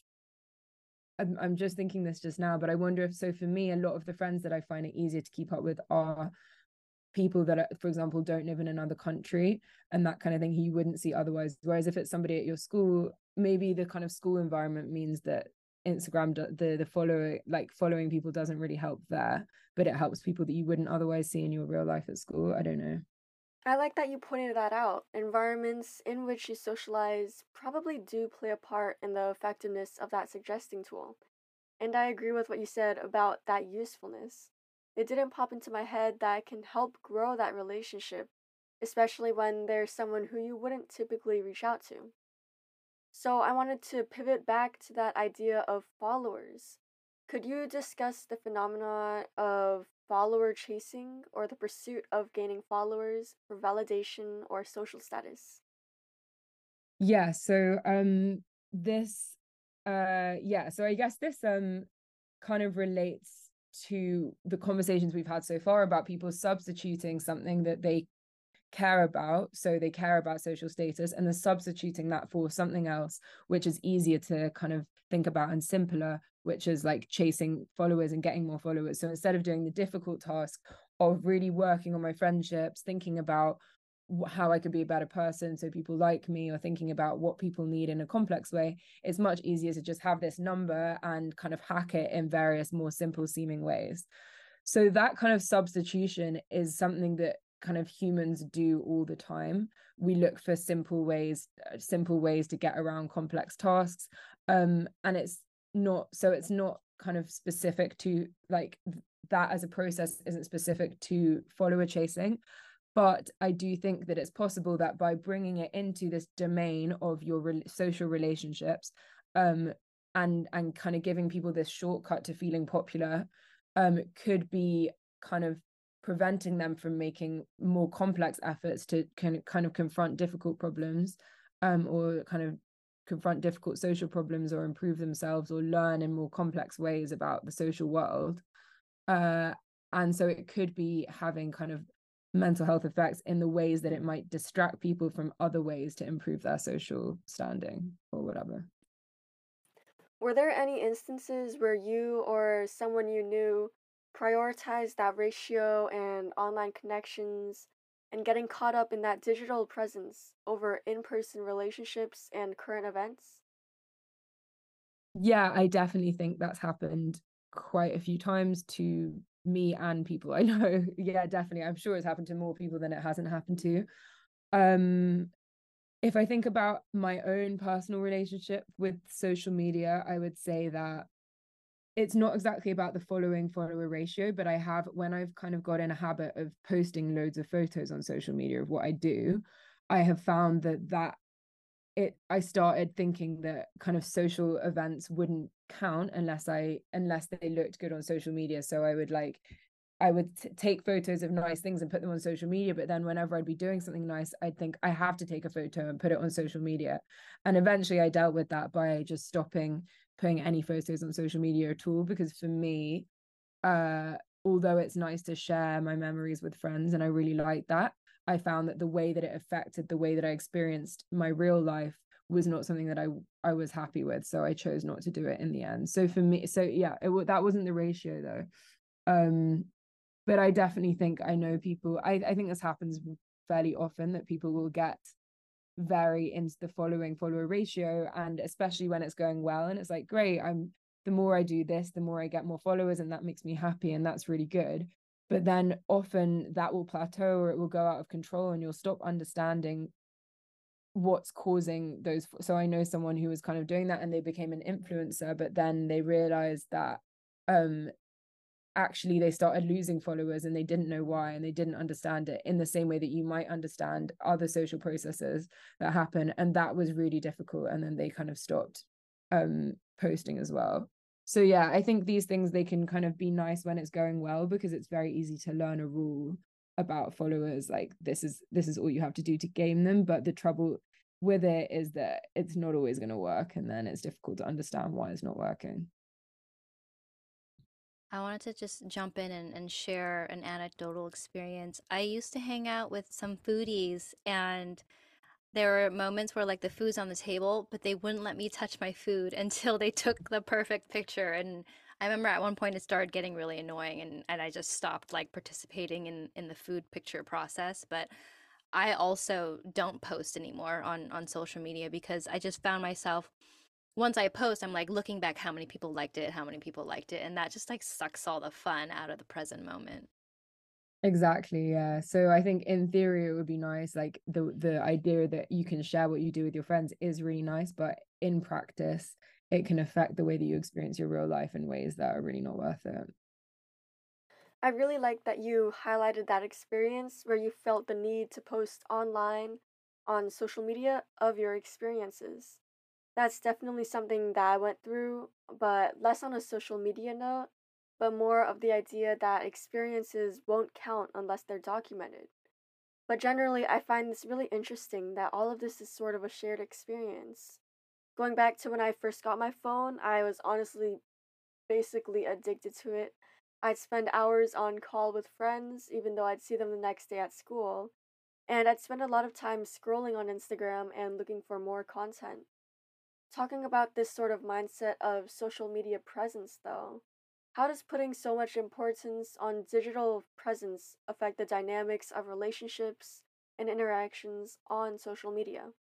Speaker 5: I'm, I'm just thinking this just now, but I wonder if so for me, a lot of the friends that I find it easier to keep up with are people that are, for example, don't live in another country and that kind of thing you wouldn't see otherwise. Whereas if it's somebody at your school, maybe the kind of school environment means that Instagram, the the follower like following people doesn't really help there, but it helps people that you wouldn't otherwise see in your real life at school. I don't know.
Speaker 2: I like that you pointed that out. Environments in which you socialize probably do play a part in the effectiveness of that suggesting tool. And I agree with what you said about that usefulness. It didn't pop into my head that it can help grow that relationship, especially when there's someone who you wouldn't typically reach out to. So I wanted to pivot back to that idea of followers. Could you discuss the phenomena of follower chasing or the pursuit of gaining followers for validation or social status?
Speaker 5: Yeah, so um this uh yeah, so I guess this um kind of relates to the conversations we've had so far about people substituting something that they care about, so they care about social status, and then substituting that for something else which is easier to kind of think about and simpler, which is like chasing followers and getting more followers. So instead of doing the difficult task of really working on my friendships, thinking about how I could be a better person so people like me, or thinking about what people need in a complex way, it's much easier to just have this number and kind of hack it in various more simple seeming ways. So that kind of substitution is something that kind of humans do all the time. We look for simple ways, simple ways to get around complex tasks. Um, and it's not, so it's not kind of specific to like that as a process isn't specific to follower chasing. But I do think that it's possible that by bringing it into this domain of your re- social relationships, um, and and kind of giving people this shortcut to feeling popular, um, could be kind of preventing them from making more complex efforts to kind of kind of confront difficult problems, um, or kind of confront difficult social problems, or improve themselves, or learn in more complex ways about the social world. Uh, and so it could be having kind of mental health effects in the ways that it might distract people from other ways to improve their social standing or whatever.
Speaker 2: Were there any instances where you or someone you knew prioritized that ratio and online connections and getting caught up in that digital presence over in person relationships and current events?
Speaker 5: Yeah, I definitely think that's happened quite a few times to me and people I know. Yeah, definitely. I'm sure it's happened to more people than it hasn't happened to. Um, if I think about my own personal relationship with social media, I would say that it's not exactly about the following follower ratio, but I have, when I've kind of got in a habit of posting loads of photos on social media of what I do, I have found that that it I started thinking that kind of social events wouldn't count unless I unless they looked good on social media. So I would like I would t- take photos of nice things and put them on social media. But then whenever I'd be doing something nice, I'd think I have to take a photo and put it on social media. And eventually I dealt with that by just stopping putting any photos on social media at all. Because for me, uh, although it's nice to share my memories with friends and I really like that, I found that the way that it affected the way that I experienced my real life was not something that I I was happy with. So I chose not to do it in the end. So for me, so yeah, it that wasn't the ratio though. Um, but I definitely think I know people. I, I think this happens fairly often that people will get very into the following follower ratio, and especially when it's going well and it's like, great, I'm the more I do this, the more I get more followers, and that makes me happy, and that's really good. But then often that will plateau or it will go out of control, and you'll stop understanding what's causing those. So I know someone who was kind of doing that and they became an influencer, but then they realized that um actually they started losing followers and they didn't know why, and they didn't understand it in the same way that you might understand other social processes that happen. And that was really difficult, and then they kind of stopped um posting as well. So yeah, I think these things, they can kind of be nice when it's going well, because it's very easy to learn a rule about followers, like this is this is all you have to do to game them. But the trouble with it is that it's not always going to work, and then it's difficult to understand why it's not working.
Speaker 6: I wanted to just jump in and, and share an anecdotal experience. I used to hang out with some foodies, and there were moments where like the food's on the table, but they wouldn't let me touch my food until they took the perfect picture. And I remember at one point it started getting really annoying, and, and I just stopped like participating in, in the food picture process. But I also don't post anymore on, on social media, because I just found myself, once I post, I'm like looking back how many people liked it, how many people liked it, and that just like sucks all the fun out of the present moment.
Speaker 5: Exactly, yeah. So I think in theory it would be nice, like the the idea that you can share what you do with your friends is really nice, but in practice it can affect the way that you experience your real life in ways that are really not worth it.
Speaker 2: I really like that you highlighted that experience where you felt the need to post online on social media of your experiences. That's definitely something that I went through, but less on a social media note, but more of the idea that experiences won't count unless they're documented. But generally, I find this really interesting that all of this is sort of a shared experience. Going back to when I first got my phone, I was honestly basically addicted to it. I'd spend hours on call with friends, even though I'd see them the next day at school. And I'd spend a lot of time scrolling on Instagram and looking for more content. Talking about this sort of mindset of social media presence, though, how does putting so much importance on digital presence affect the dynamics of relationships and interactions on social media?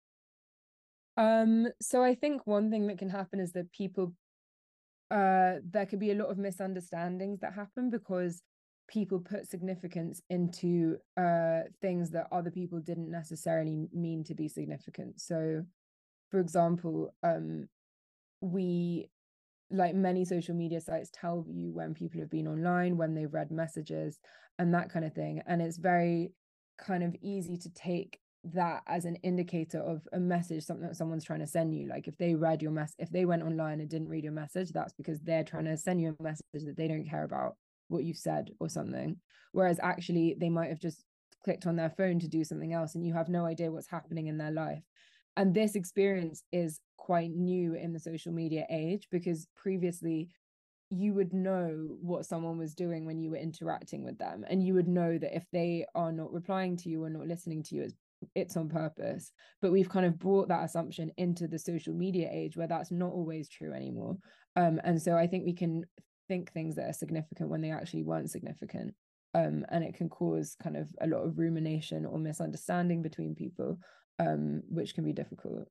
Speaker 5: Um, so I think one thing that can happen is that people, uh, there could be a lot of misunderstandings that happen because people put significance into uh things that other people didn't necessarily mean to be significant. So, for example, um, we like many social media sites tell you when people have been online, when they've read messages, and that kind of thing. And it's very kind of easy to take that as an indicator of a message, something that someone's trying to send you. Like if they read your mess, if they went online and didn't read your message, that's because they're trying to send you a message that they don't care about what you said or something. Whereas actually they might have just clicked on their phone to do something else, and you have no idea what's happening in their life. And this experience is quite new in the social media age, because previously you would know what someone was doing when you were interacting with them, and you would know that if they are not replying to you or not listening to you, it's, it's on purpose. But we've kind of brought that assumption into the social media age where that's not always true anymore. Um, and so I think we can think things that are significant when they actually weren't significant. Um, and it can cause kind of a lot of rumination or misunderstanding between people, um, which can be difficult.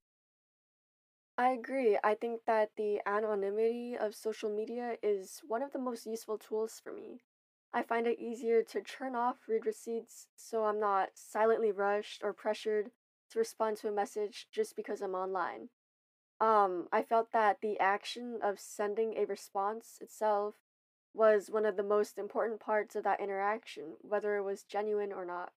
Speaker 2: I agree. I think that the anonymity of social media is one of the most useful tools for me. I find it easier to turn off read receipts so I'm not silently rushed or pressured to respond to a message just because I'm online. Um, I felt that the action of sending a response itself was one of the most important parts of that interaction, whether it was genuine or not.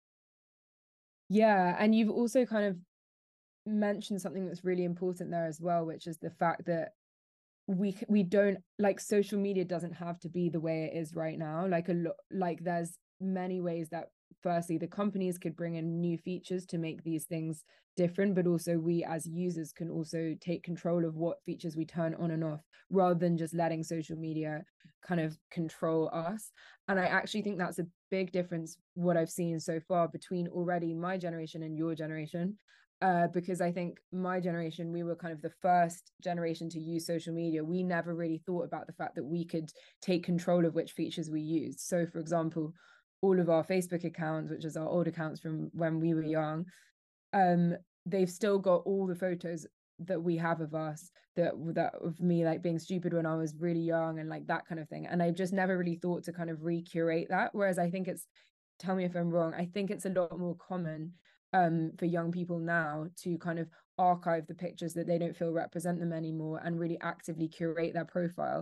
Speaker 5: Yeah, and you've also kind of mentioned something that's really important there as well, which is the fact that we we don't, like, social media doesn't have to be the way it is right now. Like a lot, like there's many ways that firstly the companies could bring in new features to make these things different, but also we as users can also take control of what features we turn on and off, rather than just letting social media kind of control us. And I actually think that's a big difference, what I've seen so far, between already my generation and your generation. Uh, because I think my generation, we were kind of the first generation to use social media. We never really thought about the fact that we could take control of which features we used. So, for example, all of our Facebook accounts, which is our old accounts from when we were young, um, they've still got all the photos that we have of us, that that of me like being stupid when I was really young and like that kind of thing. And I just never really thought to kind of recurate that. Whereas I think it's, tell me if I'm wrong, I think it's a lot more common um for young people now to kind of archive the pictures that they don't feel represent them anymore and really actively curate their profile.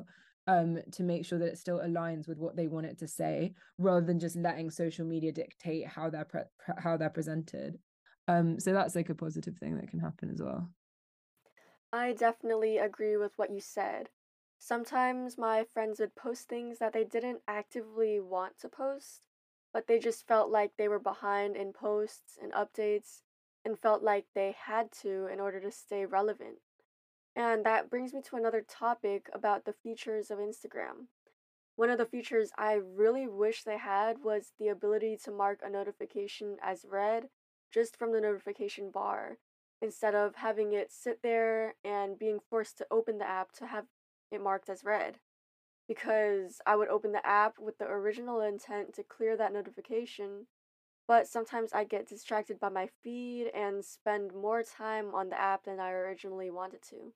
Speaker 5: um, to make sure that it still aligns with what they want it to say, rather than just letting social media dictate how they're pre- how they're presented. Um, so that's like a positive thing that can happen as well.
Speaker 2: I definitely agree with what you said. Sometimes my friends would post things that they didn't actively want to post, but they just felt like they were behind in posts and updates and felt like they had to in order to stay relevant. And that brings me to another topic about the features of Instagram. One of the features I really wish they had was the ability to mark a notification as read just from the notification bar, instead of having it sit there and being forced to open the app to have it marked as read. Because I would open the app with the original intent to clear that notification, but sometimes I get distracted by my feed and spend more time on the app than I originally wanted to.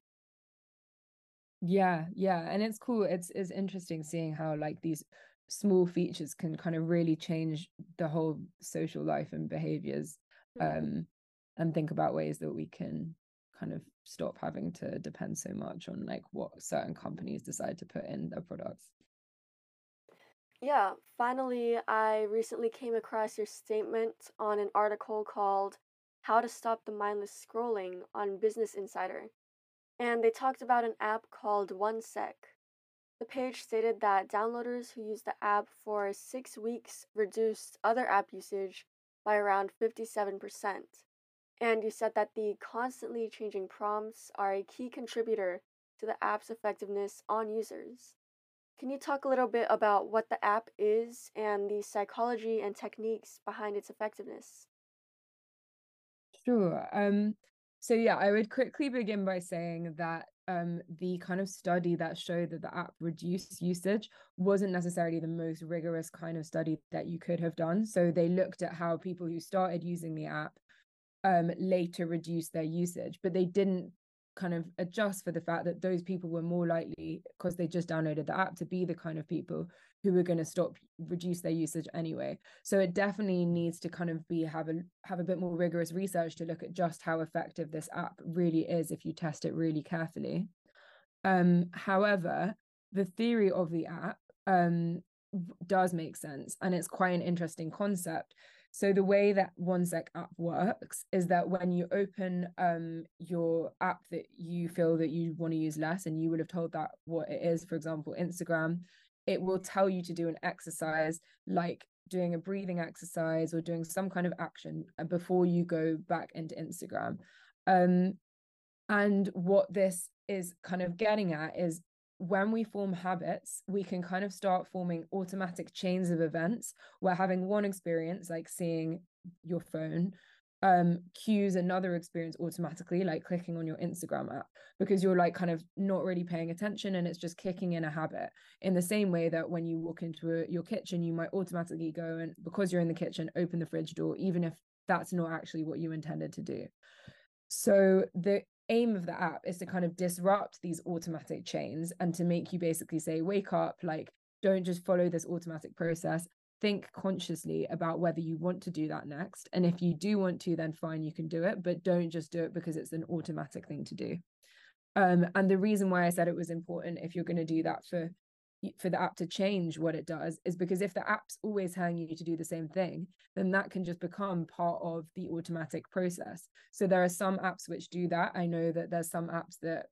Speaker 5: Yeah, yeah, and it's cool. It's it's interesting seeing how like these small features can kind of really change the whole social life and behaviors,
Speaker 2: Mhm.
Speaker 5: um, and think about ways that we can kind of stop having to depend so much on like what certain companies decide to put in their products.
Speaker 2: Yeah, finally, I recently came across your statement on an article called How to Stop the Mindless Scrolling on Business Insider, and they talked about an app called OneSec. The page stated that downloaders who used the app for six weeks reduced other app usage by around fifty-seven percent. And you said that the constantly changing prompts are a key contributor to the app's effectiveness on users. Can you talk a little bit about what the app is and the psychology and techniques behind its effectiveness?
Speaker 5: Sure. Um, so yeah, I would quickly begin by saying that um, the kind of study that showed that the app reduced usage wasn't necessarily the most rigorous kind of study that you could have done. So they looked at how people who started using the app um, later reduced their usage, but they didn't kind of adjust for the fact that those people were more likely, because they just downloaded the app, to be the kind of people who were going to stop reduce their usage anyway. So it definitely needs to kind of be have a have a bit more rigorous research to look at just how effective this app really is if you test it really carefully. Um, however, the theory of the app um, does make sense, and it's quite an interesting concept. So the way that OneSec app works is that when you open um, your app that you feel that you want to use less, and you would have told that what it is, for example, Instagram, it will tell you to do an exercise like doing a breathing exercise or doing some kind of action before you go back into Instagram. Um, and what this is kind of getting at is when we form habits, we can kind of start forming automatic chains of events where having one experience, like seeing your phone, um, cues another experience automatically, like clicking on your Instagram app, because you're like kind of not really paying attention and it's just kicking in a habit. In the same way that when you walk into a, your kitchen, you might automatically go and, because you're in the kitchen, open the fridge door, even if that's not actually what you intended to do. So the aim of the app is to kind of disrupt these automatic chains and to make you basically say, wake up, like, don't just follow this automatic process. Think consciously about whether you want to do that next. And if you do want to, then fine, you can do it, but don't just do it because it's an automatic thing to do. Um, and the reason why I said it was important if you're going to do that for for the app to change what it does is because if the app's always telling you to do the same thing, then that can just become part of the automatic process. So there are some apps which do that. I know that there's some apps that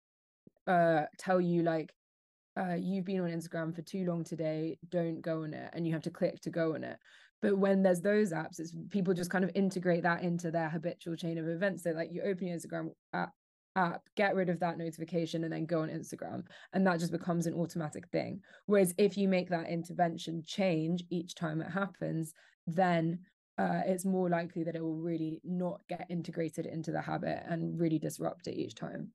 Speaker 5: uh, tell you like, uh, you've been on Instagram for too long today, don't go on it, and you have to click to go on it. But when there's those apps, it's people just kind of integrate that into their habitual chain of events. So like you open your Instagram app, app, get rid of that notification and then go on Instagram. And that just becomes an automatic thing. Whereas if you make that intervention change each time it happens, then uh, it's more likely that it will really not get integrated into the habit and really disrupt it each time.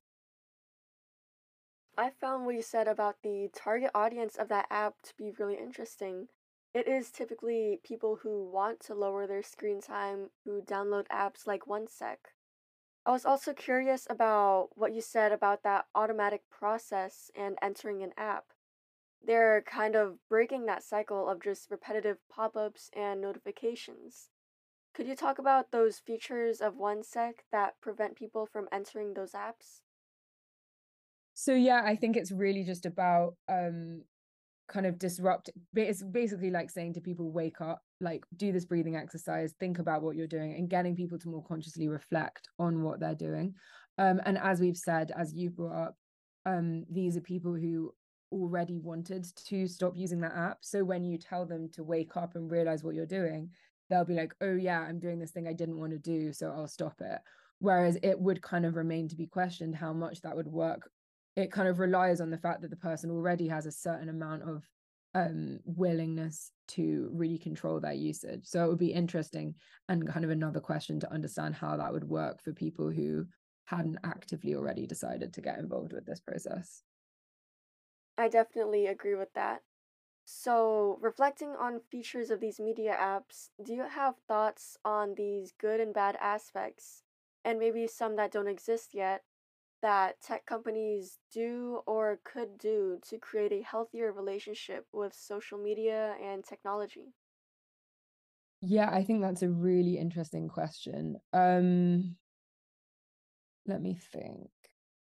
Speaker 2: I found what you said about the target audience of that app to be really interesting. It is typically people who want to lower their screen time who download apps like OneSec. I was also curious about what you said about that automatic process and entering an app. They're kind of breaking that cycle of just repetitive pop ups and notifications. Could you talk about those features of OneSec that prevent people from entering those apps?
Speaker 5: So yeah, I think it's really just about um kind of disrupt. It's basically like saying to people, wake up, like do this breathing exercise, think about what you're doing, and getting people to more consciously reflect on what they're doing. Um, and as we've said, as you brought up, um, these are people who already wanted to stop using that app. So when you tell them to wake up and realize what you're doing, they'll be like, oh yeah, I'm doing this thing I didn't want to do, so I'll stop it. Whereas it would kind of remain to be questioned how much that would work. It kind of relies on the fact that the person already has a certain amount of um willingness to really control their usage. So it would be interesting and kind of another question to understand how that would work for people who hadn't actively already decided to get involved with this process.
Speaker 2: I definitely agree with that. So, reflecting on features of these media apps, do you have thoughts on these good and bad aspects, and maybe some that don't exist yet, that tech companies do or could do to create a healthier relationship with social media and technology?
Speaker 5: Yeah, I think that's a really interesting question. Um, let me think.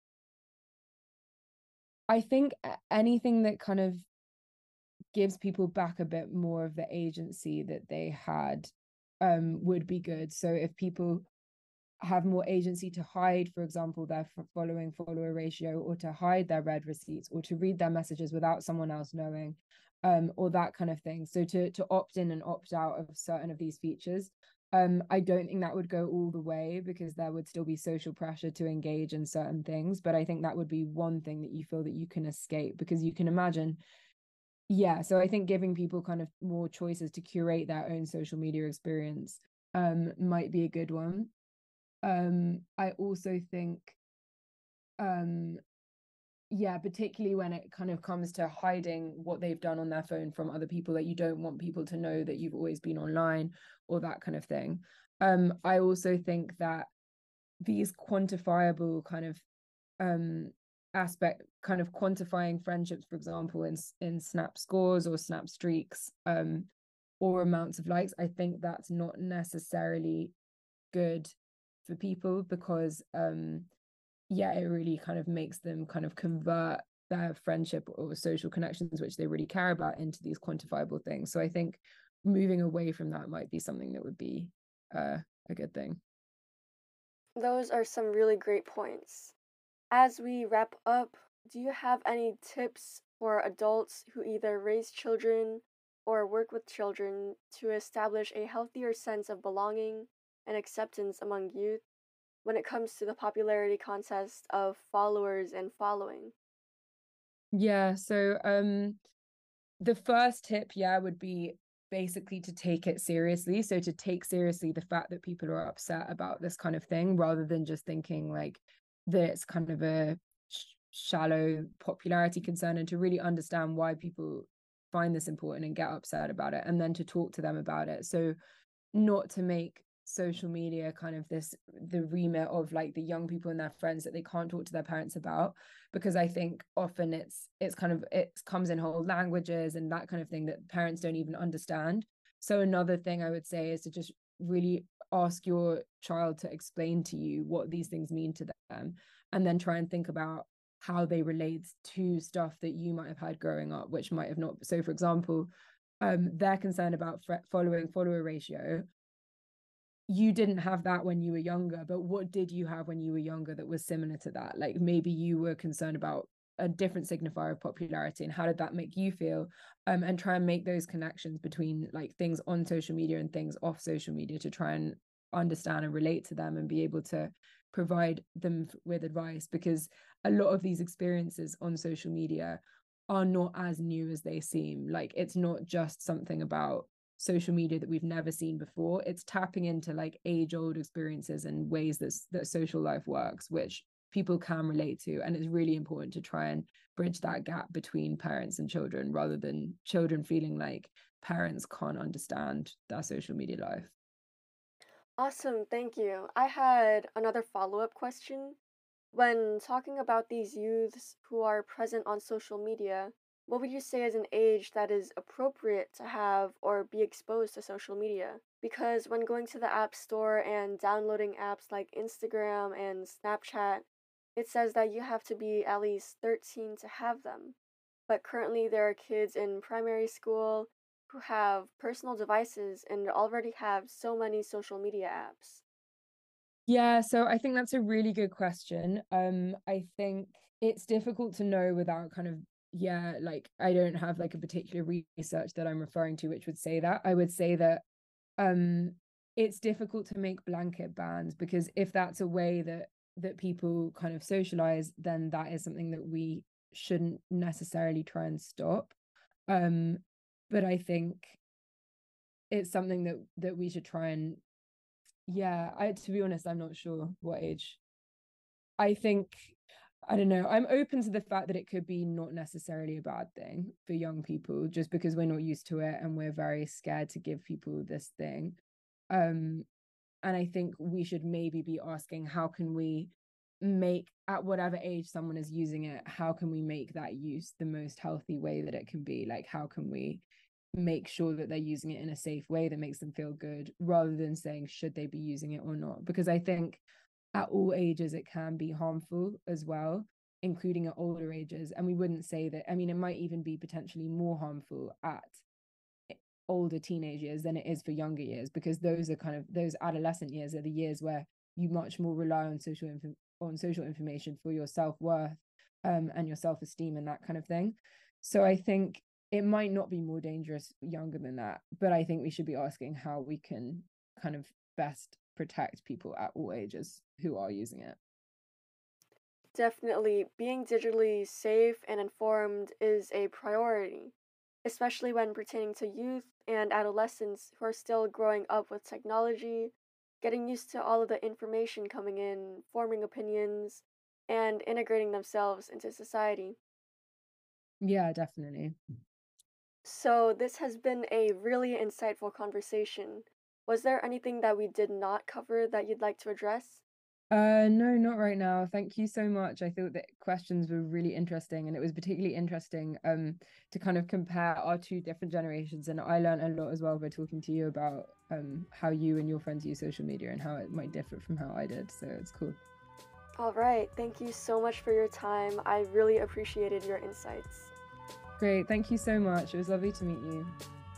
Speaker 5: I think anything that kind of gives people back a bit more of the agency that they had um, would be good. So if people have more agency to hide, for example, their following follower ratio, or to hide their read receipts, or to read their messages without someone else knowing, um, or that kind of thing. So to to opt in and opt out of certain of these features. Um, I don't think that would go all the way, because there would still be social pressure to engage in certain things. But I think that would be one thing that you feel that you can escape, because you can imagine. Yeah, so I think giving people kind of more choices to curate their own social media experience um, might be a good one. Um, I also think, um, yeah, particularly when it kind of comes to hiding what they've done on their phone from other people, that you don't want people to know that you've always been online, or that kind of thing. Um, I also think that these quantifiable kind of um aspect, kind of quantifying friendships, for example, in in snap scores or snap streaks, um or amounts of likes, I think that's not necessarily good for people, because um yeah, it really kind of makes them kind of convert their friendship or social connections, which they really care about, into these quantifiable things. So I think moving away from that might be something that would be uh, a good thing.
Speaker 2: Those are some really great points. As we wrap up, do you have any tips for adults who either raise children or work with children to establish a healthier sense of belonging and acceptance among youth when it comes to the popularity contest of followers and following?
Speaker 5: Yeah, so um the first tip, yeah, would be basically to take it seriously. So to take seriously the fact that people are upset about this kind of thing, rather than just thinking like that it's kind of a sh- shallow popularity concern, and to really understand why people find this important and get upset about it, and then to talk to them about it. So not to make social media kind of this the remit of like the young people and their friends that they can't talk to their parents about, because I think often it's it's kind of it comes in whole languages and that kind of thing that parents don't even understand. So another thing I would say is to just really ask your child to explain to you what these things mean to them, and then try and think about how they relate to stuff that you might have had growing up, which might have not. So for example, um they're concerned about following follower ratio. You didn't have that when you were younger, but what did you have when you were younger that was similar to that? Like maybe you were concerned about a different signifier of popularity, and how did that make you feel? Um, and try and make those connections between like things on social media and things off social media, to try and understand and relate to them, and be able to provide them with advice, because a lot of these experiences on social media are not as new as they seem. Like it's not just something about social media that we've never seen before. It's tapping into like age old experiences and ways that that social life works, which people can relate to. And it's really important to try and bridge that gap between parents and children, rather than children feeling like parents can't understand their social media life.
Speaker 2: Awesome, thank you. I had another follow up question. When talking about these youths who are present on social media, what would you say is an age that is appropriate to have or be exposed to social media? Because when going to the App Store and downloading apps like Instagram and Snapchat, it says that you have to be at least thirteen to have them. But currently, there are kids in primary school who have personal devices and already have so many social media apps.
Speaker 5: Yeah, so I think that's a really good question. Um, I think it's difficult to know without kind of, yeah, like I don't have like a particular research that I'm referring to which would say that. I would say that um, it's difficult to make blanket bans, because if that's a way that that people kind of socialize, then that is something that we shouldn't necessarily try and stop. Um, but I think it's something that that we should try and, yeah, I to be honest, I'm not sure what age. I think, I don't know, I'm open to the fact that it could be not necessarily a bad thing for young people, just because we're not used to it and we're very scared to give people this thing. Um, and I think we should maybe be asking, how can we make, at whatever age someone is using it, how can we make that use the most healthy way that it can be? Like, how can we make sure that they're using it in a safe way that makes them feel good, rather than saying should they be using it or not? Because I think at all ages it can be harmful as well, including at older ages. And we wouldn't say that, I mean, it might even be potentially more harmful at older teenage years than it is for younger years, because those are kind of, those adolescent years are the years where you much more rely on social inf- on social information for your self-worth um, and your self-esteem and that kind of thing. So I think it might not be more dangerous younger than that, but I think we should be asking how we can kind of best protect people at all ages who are using it.
Speaker 2: Definitely, being digitally safe and informed is a priority, especially when pertaining to youth and adolescents who are still growing up with technology, getting used to all of the information coming in, forming opinions, and integrating themselves into society.
Speaker 5: Yeah, definitely.
Speaker 2: So, this has been a really insightful conversation. Was there anything that we did not cover that you'd like to address?
Speaker 5: Uh, no, not right now. Thank you so much. I thought that questions were really interesting, and it was particularly interesting um to kind of compare our two different generations. And I learned a lot as well by talking to you about um how you and your friends use social media and how it might differ from how I did. So it's cool.
Speaker 2: All right, thank you so much for your time. I really appreciated your insights.
Speaker 5: Great. Thank you so much. It was lovely to meet you.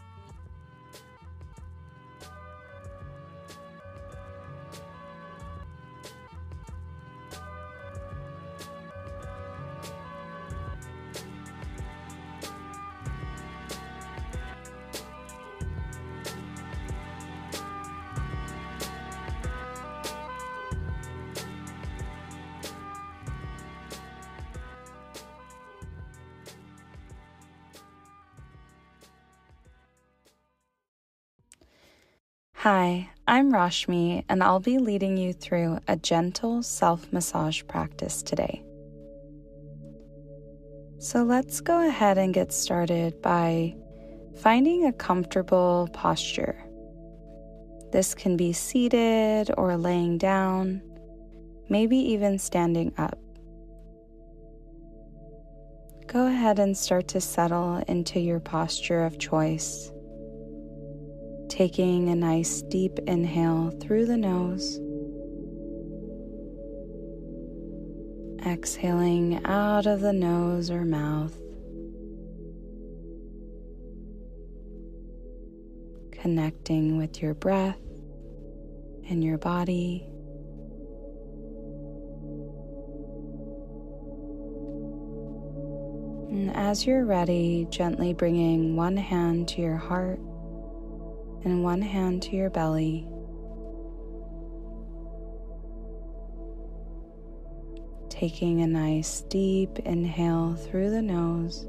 Speaker 7: Hi, I'm Rashmi, and I'll be leading you through a gentle self-massage practice today. So let's go ahead and get started by finding a comfortable posture. This can be seated or laying down, maybe even standing up. Go ahead and start to settle into your posture of choice. Taking a nice deep inhale through the nose, exhaling out of the nose or mouth, connecting with your breath and your body. And as you're ready, gently bringing one hand to your heart and one hand to your belly. Taking a nice deep inhale through the nose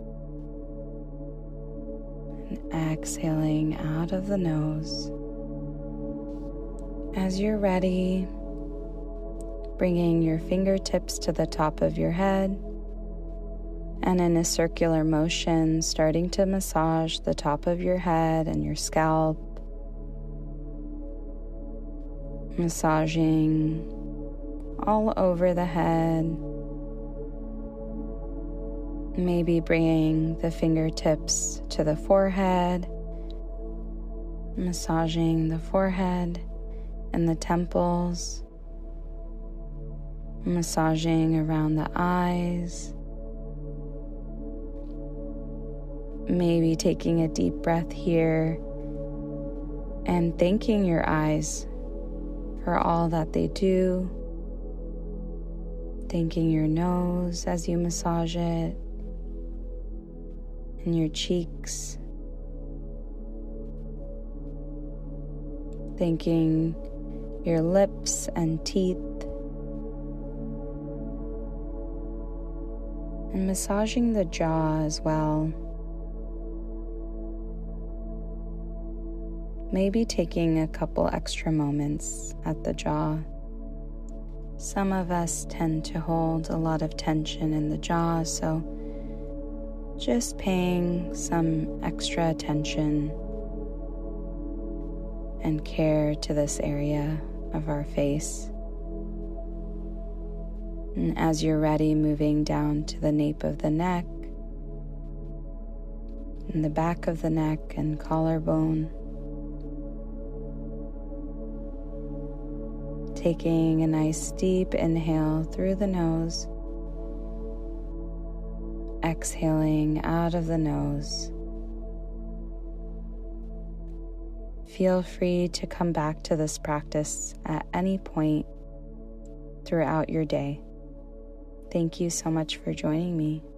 Speaker 7: and exhaling out of the nose. As you're ready, bringing your fingertips to the top of your head and in a circular motion, starting to massage the top of your head and your scalp. Massaging all over the head, maybe bringing the fingertips to the forehead, massaging the forehead and the temples, Massaging around the eyes. Maybe taking a deep breath here and thanking your eyes for all that they do. Thanking your nose as you massage it, and your cheeks. Thanking your lips and teeth. And massaging the jaw as well. Maybe taking a couple extra moments at the jaw. Some of us tend to hold a lot of tension in the jaw, so just paying some extra attention and care to this area of our face. And as you're ready, moving down to the nape of the neck, and the back of the neck and collarbone. Taking a nice deep inhale through the nose, exhaling out of the nose. Feel free to come back to this practice at any point throughout your day. Thank you so much for joining me.